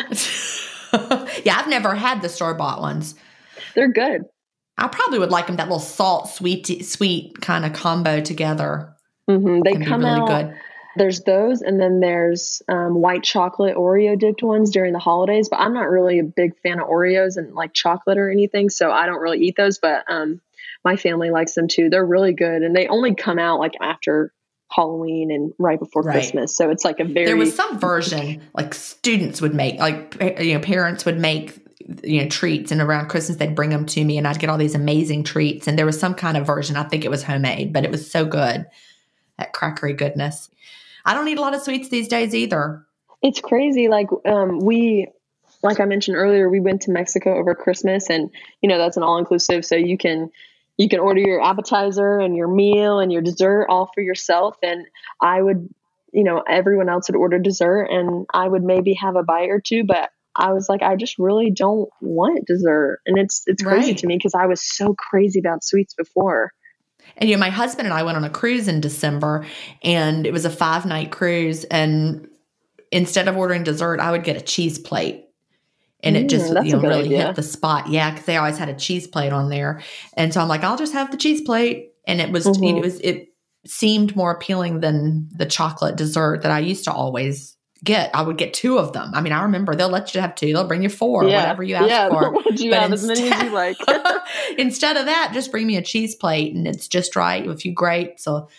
Yeah, I've never had the store bought ones. They're good. I probably would like them, that little salt, sweet, sweet kind of combo together. Mm-hmm. They Can come be really out. good. There's those, and then there's um, white chocolate Oreo dipped ones during the holidays. But I'm not really a big fan of Oreos and like chocolate or anything, so I don't really eat those. But um, my family likes them too. They're really good, and they only come out like after Halloween and right before right. Christmas. So it's like a very. There was some version like students would make, like you know, parents would make, you know, treats, and around Christmas they'd bring them to me, and I'd get all these amazing treats. And there was some kind of version. I think it was homemade, but it was so good. That crackery goodness. I don't eat a lot of sweets these days either. It's crazy. Like um, we, like I mentioned earlier, we went to Mexico over Christmas, and you know that's an all inclusive. So you can you can order your appetizer and your meal and your dessert all for yourself. And I would, you know, everyone else would order dessert, and I would maybe have a bite or two, but I was like, I just really don't want dessert. And it's it's crazy right. to me because I was so crazy about sweets before. And, you know, my husband and I went on a cruise in December, and it was a five night cruise. And instead of ordering dessert, I would get a cheese plate. And Mm, it just, that's you a know, good really idea. hit the spot. Yeah. Cause they always had a cheese plate on there. And so I'm like, I'll just have the cheese plate. And it was, Mhm. you know, it was, it seemed more appealing than the chocolate dessert that I used to always get. I would get two of them. I mean, I remember they'll let you have two. They'll bring you four, Yeah. whatever you ask Yeah, for. they'll let you But have as many as you like. instead of that, just bring me a cheese plate, and it's just right with a few grapes, a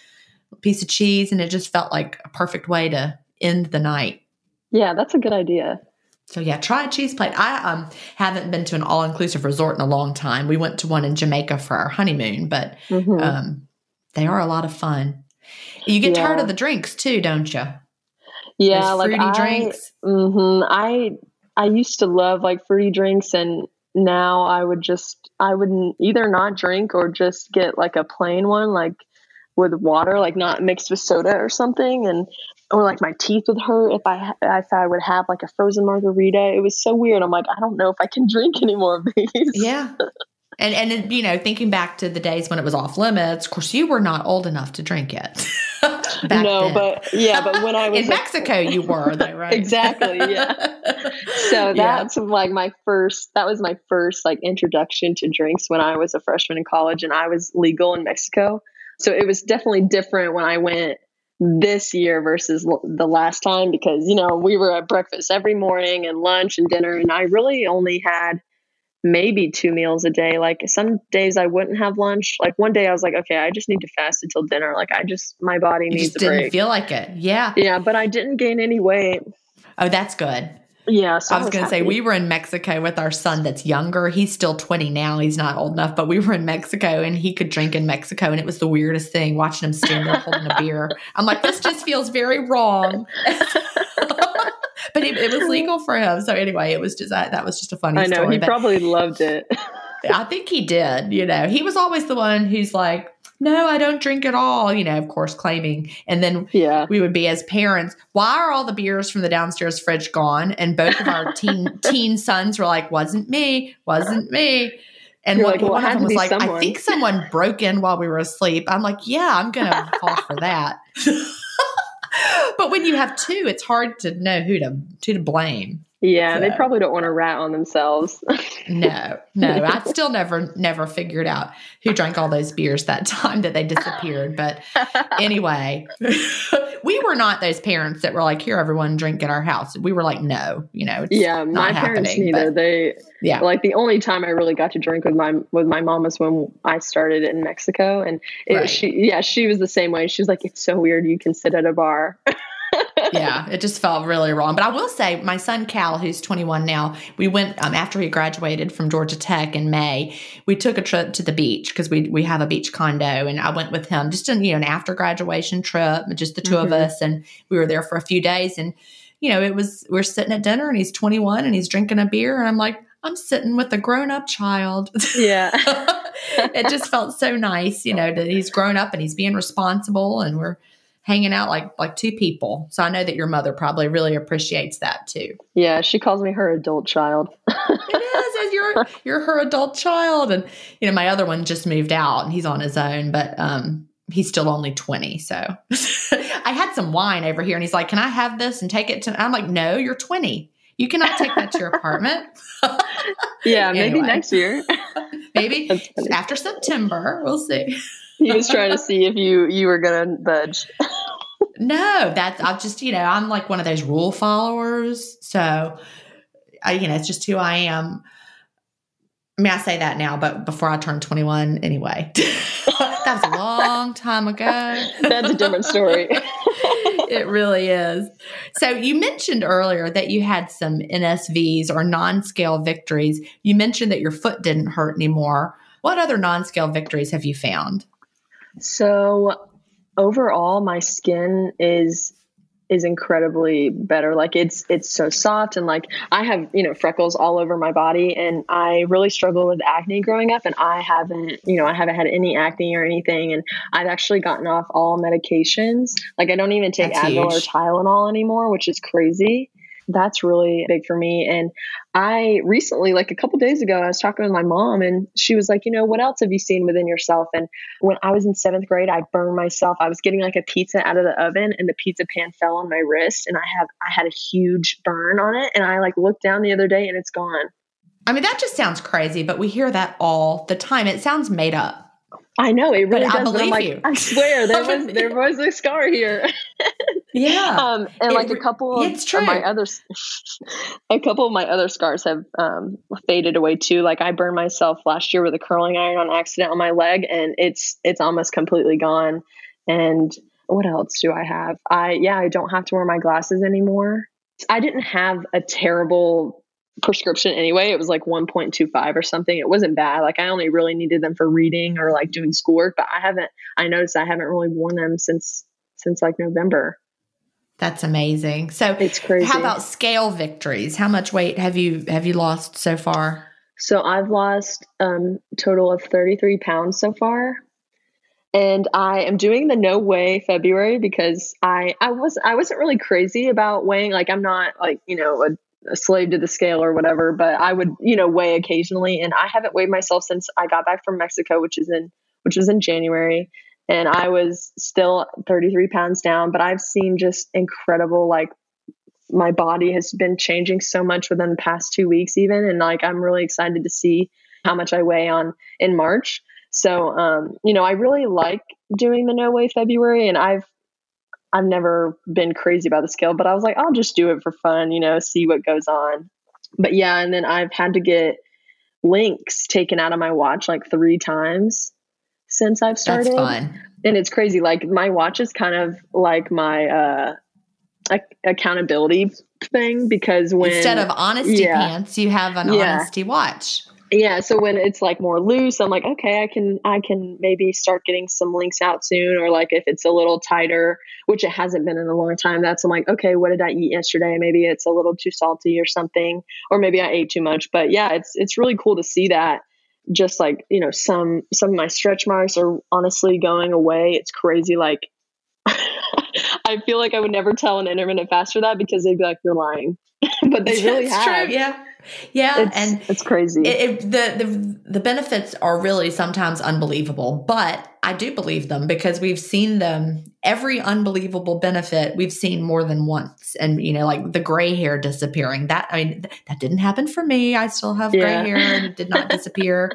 a piece of cheese, and it just felt like a perfect way to end the night. Yeah, that's a good idea. So yeah, try a cheese plate. I um haven't been to an all-inclusive resort in a long time. We went to one in Jamaica for our honeymoon, but mm-hmm. um, they are a lot of fun. You get yeah. tired of the drinks too, don't you? Yeah, Those like fruity I, drinks. Mm-hmm, I I used to love like fruity drinks, and now I would just I would either not drink or just get like a plain one, like with water, like not mixed with soda or something, and or like my teeth would hurt if I if I would have like a frozen margarita. It was so weird. I'm like, I don't know if I can drink any more of these. Yeah. And, and you know, thinking back to the days when it was off limits, of course, you were not old enough to drink it. no, then. but yeah, but when I was in Mexico, you were, though, right? Exactly, yeah. So that's yeah. like my first, that was my first like introduction to drinks when I was a freshman in college, and I was legal in Mexico. So it was definitely different when I went this year versus l- the last time, because, you know, we were at breakfast every morning and lunch and dinner, and I really only had maybe two meals a day. Like some days I wouldn't have lunch. Like one day I was like, okay, I just need to fast until dinner. Like I just, my body you needs just a didn't break. feel like it. Yeah. Yeah. But I didn't gain any weight. Oh, that's good. Yeah. So I was, was going to say, we were in Mexico with our son that's younger. He's still twenty now. He's not old enough, but we were in Mexico and he could drink in Mexico. And it was the weirdest thing watching him stand there holding a beer. I'm like, this just feels very wrong. But it, it was legal for him. So anyway, it was just, uh, that was just a funny I know, story. He probably loved it. I think he did. You know, he was always the one who's like, no, I don't drink at all, you know, of course, claiming. And then yeah. we would be as parents, why are all the beers from the downstairs fridge gone? And both of our teen teen sons were like, wasn't me, wasn't me. And one, like, well, one of them was like, someone. I think someone broke in while we were asleep. I'm like, yeah, I'm going to fall for that. But when you have two, it's hard to know who to, who to blame. Yeah, so. They probably don't want to rat on themselves. no, no. I still never, never figured out who drank all those beers that time that they disappeared. But anyway, we were not those parents that were like, here, everyone drink at our house. We were like, no, you know, it's yeah, my parents neither. But, they, yeah, like the only time I really got to drink with my with my mom was when I started in Mexico, and it, right. she, yeah, she was the same way. She was like, it's so weird you can sit at a bar. Yeah, it just felt really wrong. But I will say, my son Cal, who's twenty-one now, we went um, after he graduated from Georgia Tech in May. We took a trip to the beach because we we have a beach condo, and I went with him just in, you know, an after graduation trip, just the two mm-hmm. of us, and we were there for a few days. And you know, it was we we're sitting at dinner, and he's twenty-one, and he's drinking a beer, and I'm like, I'm sitting with a grown up child. Yeah, it just felt so nice, you know, that he's grown up and he's being responsible, and we're hanging out like like two people. So I know that your mother probably really appreciates that too. Yeah, she calls me her adult child. It is. You're you're her adult child. And you know, my other one just moved out and he's on his own, but um he's still only twenty. So I had some wine over here and he's like, can I have this and take it to I'm like, no, you're twenty. You cannot take that to your apartment. Yeah, maybe anyway. Next year. Maybe after September. We'll see. He was trying to see if you you were gonna budge. No, that's I'll just you know I'm like one of those rule followers, so I, you know it's just who I am. I mean, I say that now, but before I turned twenty-one, anyway, that was a long time ago. That's a different story. It really is. So you mentioned earlier that you had some N S Vs or non-scale victories. You mentioned that your foot didn't hurt anymore. What other non-scale victories have you found? So overall, my skin is is incredibly better. Like it's it's so soft, and like I have, you know, freckles all over my body, and I really struggled with acne growing up, and I haven't, you know, I haven't had any acne or anything, and I've actually gotten off all medications. Like I don't even take That's Advil huge. or Tylenol anymore, which is crazy. That's really big for me. And I recently, like a couple days ago, I was talking with my mom and she was like, you know, what else have you seen within yourself? And when I was in seventh grade, I burned myself. I was getting like a pizza out of the oven and the pizza pan fell on my wrist and I have, I had a huge burn on it. And I like looked down the other day and it's gone. I mean, that just sounds crazy, but we hear that all the time. It sounds made up. I know it really but does. I believe but like, you. I swear there was there was a scar here. Yeah, um, and it, like a couple it's true. of my other, a couple of my other scars have um, faded away too. Like I burned myself last year with a curling iron on accident on my leg, and it's it's almost completely gone. And what else do I have? I, yeah, I don't have to wear my glasses anymore. I didn't have a terrible prescription anyway. It was like one point two five or something. It wasn't bad. Like I only really needed them for reading or like doing schoolwork, but I haven't, I noticed I haven't really worn them since, since like November. That's amazing. So it's crazy. How about scale victories? How much weight have you, have you lost so far? So I've lost um total of thirty-three pounds so far. And I am doing the no weigh February because I, I was, I wasn't really crazy about weighing. Like I'm not like, you know, a, a slave to the scale or whatever, but I would, you know, weigh occasionally. And I haven't weighed myself since I got back from Mexico, which is in, which was in January. And I was still thirty-three pounds down, but I've seen just incredible, like my body has been changing so much within the past two weeks even. And like, I'm really excited to see how much I weigh on in March. So, um, you know, I really like doing the no weigh February, and I've, I've never been crazy about the scale, but I was like, I'll just do it for fun, you know, see what goes on. But yeah. And then I've had to get links taken out of my watch like three times since I've started. That's fun. And it's crazy. Like my watch is kind of like my, uh, accountability thing, because when instead of honesty yeah, pants, you have an yeah. honesty watch. Yeah. So when it's like more loose, I'm like, okay, I can, I can maybe start getting some links out soon. Or like if it's a little tighter, which it hasn't been in a long time, that's I'm like, okay, what did I eat yesterday? Maybe it's a little too salty or something, or maybe I ate too much. But yeah, it's, it's really cool to see that. Just like, you know, some, some of my stretch marks are honestly going away. It's crazy. Like, I feel like I would never tell an intermittent faster that, because they'd be like, you're lying. But they really it's have. True, yeah. Yeah. It's, and it's crazy. It, it, the, the, the benefits are really sometimes unbelievable, but I do believe them because we've seen them. Every unbelievable benefit we've seen more than once. And, you know, like the gray hair disappearing, that, I mean, th- that didn't happen for me. I still have yeah. gray hair and it did not disappear.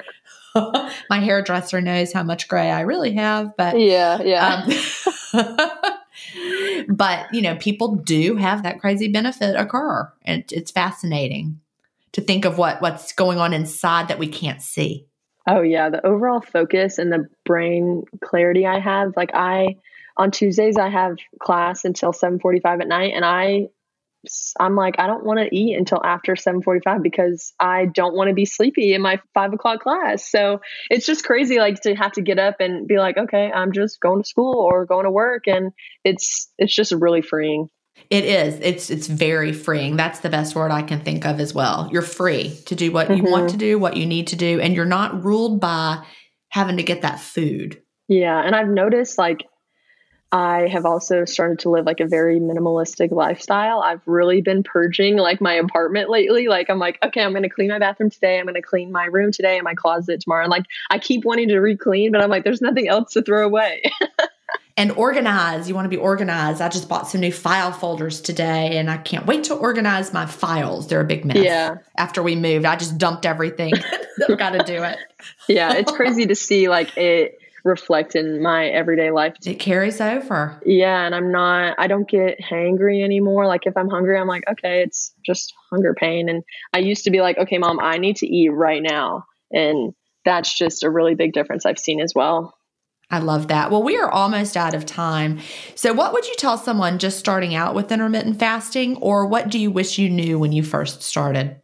My hairdresser knows how much gray I really have, but yeah, yeah. Um, but, you know, people do have that crazy benefit occur. And it's fascinating to think of what, what's going on inside that we can't see. Oh, yeah. The overall focus and the brain clarity I have, like I, on Tuesdays, I have class until seven forty-five at night. And I, I'm like, I don't want to eat until after seven forty-five because I don't want to be sleepy in my five o'clock class. So it's just crazy, like to have to get up and be like, okay, I'm just going to school or going to work. And it's, it's just really freeing. It is. It's, it's very freeing. That's the best word I can think of as well. You're free to do what mm-hmm. you want to do, what you need to do. And you're not ruled by having to get that food. Yeah. And I've noticed like, I have also started to live like a very minimalistic lifestyle. I've really been purging like my apartment lately. Like I'm like, okay, I'm going to clean my bathroom today. I'm going to clean my room today and my closet tomorrow. And like, I keep wanting to re-clean, but I'm like, there's nothing else to throw away. And organize. You want to be organized. I just bought some new file folders today and I can't wait to organize my files. They're a big mess. Yeah. After we moved, I just dumped everything. I've got to do it. Yeah. It's crazy to see like it reflect in my everyday life. It carries over. Yeah. And I'm not, I don't get hangry anymore. Like if I'm hungry, I'm like, okay, it's just hunger pain. And I used to be like, okay, mom, I need to eat right now. And that's just a really big difference I've seen as well. I love that. Well, we are almost out of time. So what would you tell someone just starting out with intermittent fasting, or what do you wish you knew when you first started?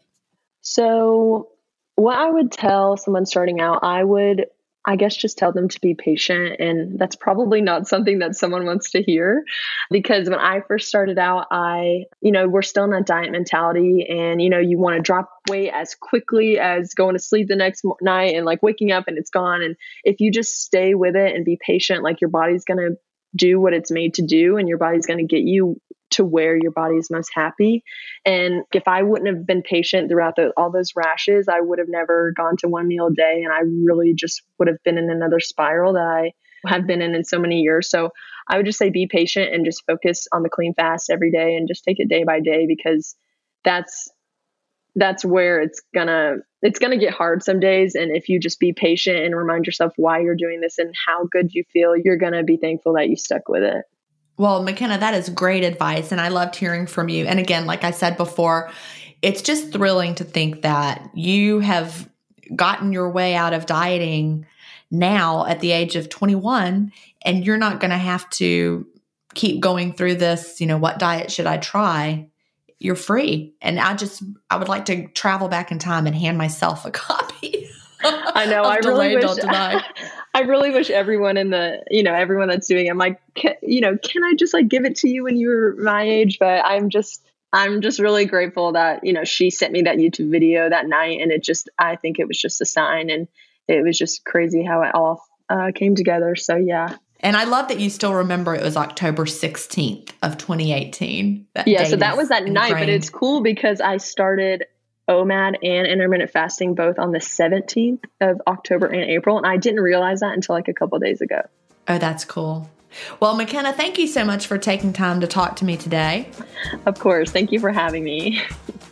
So what I would tell someone starting out, I would I guess just tell them to be patient. And that's probably not something that someone wants to hear, because when I first started out, I, you know, we're still in that diet mentality and, you know, you want to drop weight as quickly as going to sleep the next night and like waking up and it's gone. And if you just stay with it and be patient, like your body's going to do what it's made to do and your body's going to get you to where your body is most happy. And if I wouldn't have been patient throughout the, all those rashes, I would have never gone to one meal a day. And I really just would have been in another spiral that I have been in in so many years. So I would just say, be patient and just focus on the clean fast every day and just take it day by day, because that's, that's where it's gonna, it's gonna get hard some days. And if you just be patient and remind yourself why you're doing this and how good you feel, you're gonna be thankful that you stuck with it. Well, McKenna, that is great advice. And I loved hearing from you. And again, like I said before, it's just thrilling to think that you have gotten your way out of dieting now at the age of twenty-one, and you're not going to have to keep going through this, you know, what diet should I try? You're free. And I just, I would like to travel back in time and hand myself a copy. I know. I really wish, I really wish everyone in the, you know, everyone that's doing it, I'm like, can, you know, can I just like give it to you when you were my age? But I'm just, I'm just really grateful that, you know, she sent me that YouTube video that night. And it just, I think it was just a sign, and it was just crazy how it all uh, came together. So, yeah. And I love that you still remember it was October sixteenth of twenty eighteen. That yeah. So that was that ingrained. night, but it's cool because I started O M A D and intermittent fasting both on the seventeenth of October and April. And I didn't realize that until like a couple of days ago. Oh, that's cool. Well, McKenna, thank you so much for taking time to talk to me today. Of course. Thank you for having me.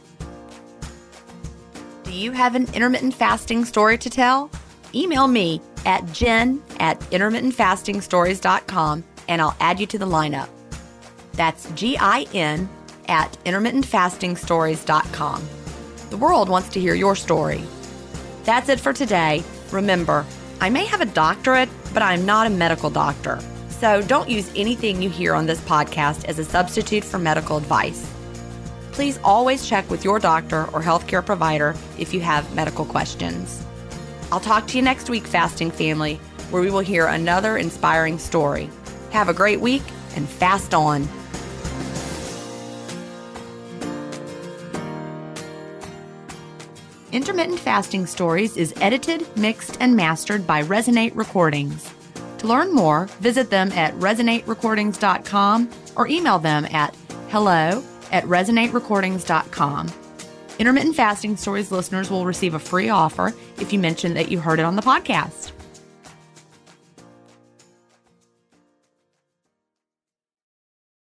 Do you have an intermittent fasting story to tell? Email me at jen at intermittent fasting stories dot com and I'll add you to the lineup. That's G I N at intermittent fasting stories dot com. The world wants to hear your story. That's it for today. Remember, I may have a doctorate, but I'm not a medical doctor. So don't use anything you hear on this podcast as a substitute for medical advice. Please always check with your doctor or healthcare provider if you have medical questions. I'll talk to you next week, Fasting Family, where we will hear another inspiring story. Have a great week and fast on. Intermittent Fasting Stories is edited, mixed, and mastered by Resonate Recordings. To learn more, visit them at resonate recordings dot com or email them at hello at resonate recordings dot com. Intermittent Fasting Stories listeners will receive a free offer if you mention that you heard it on the podcast.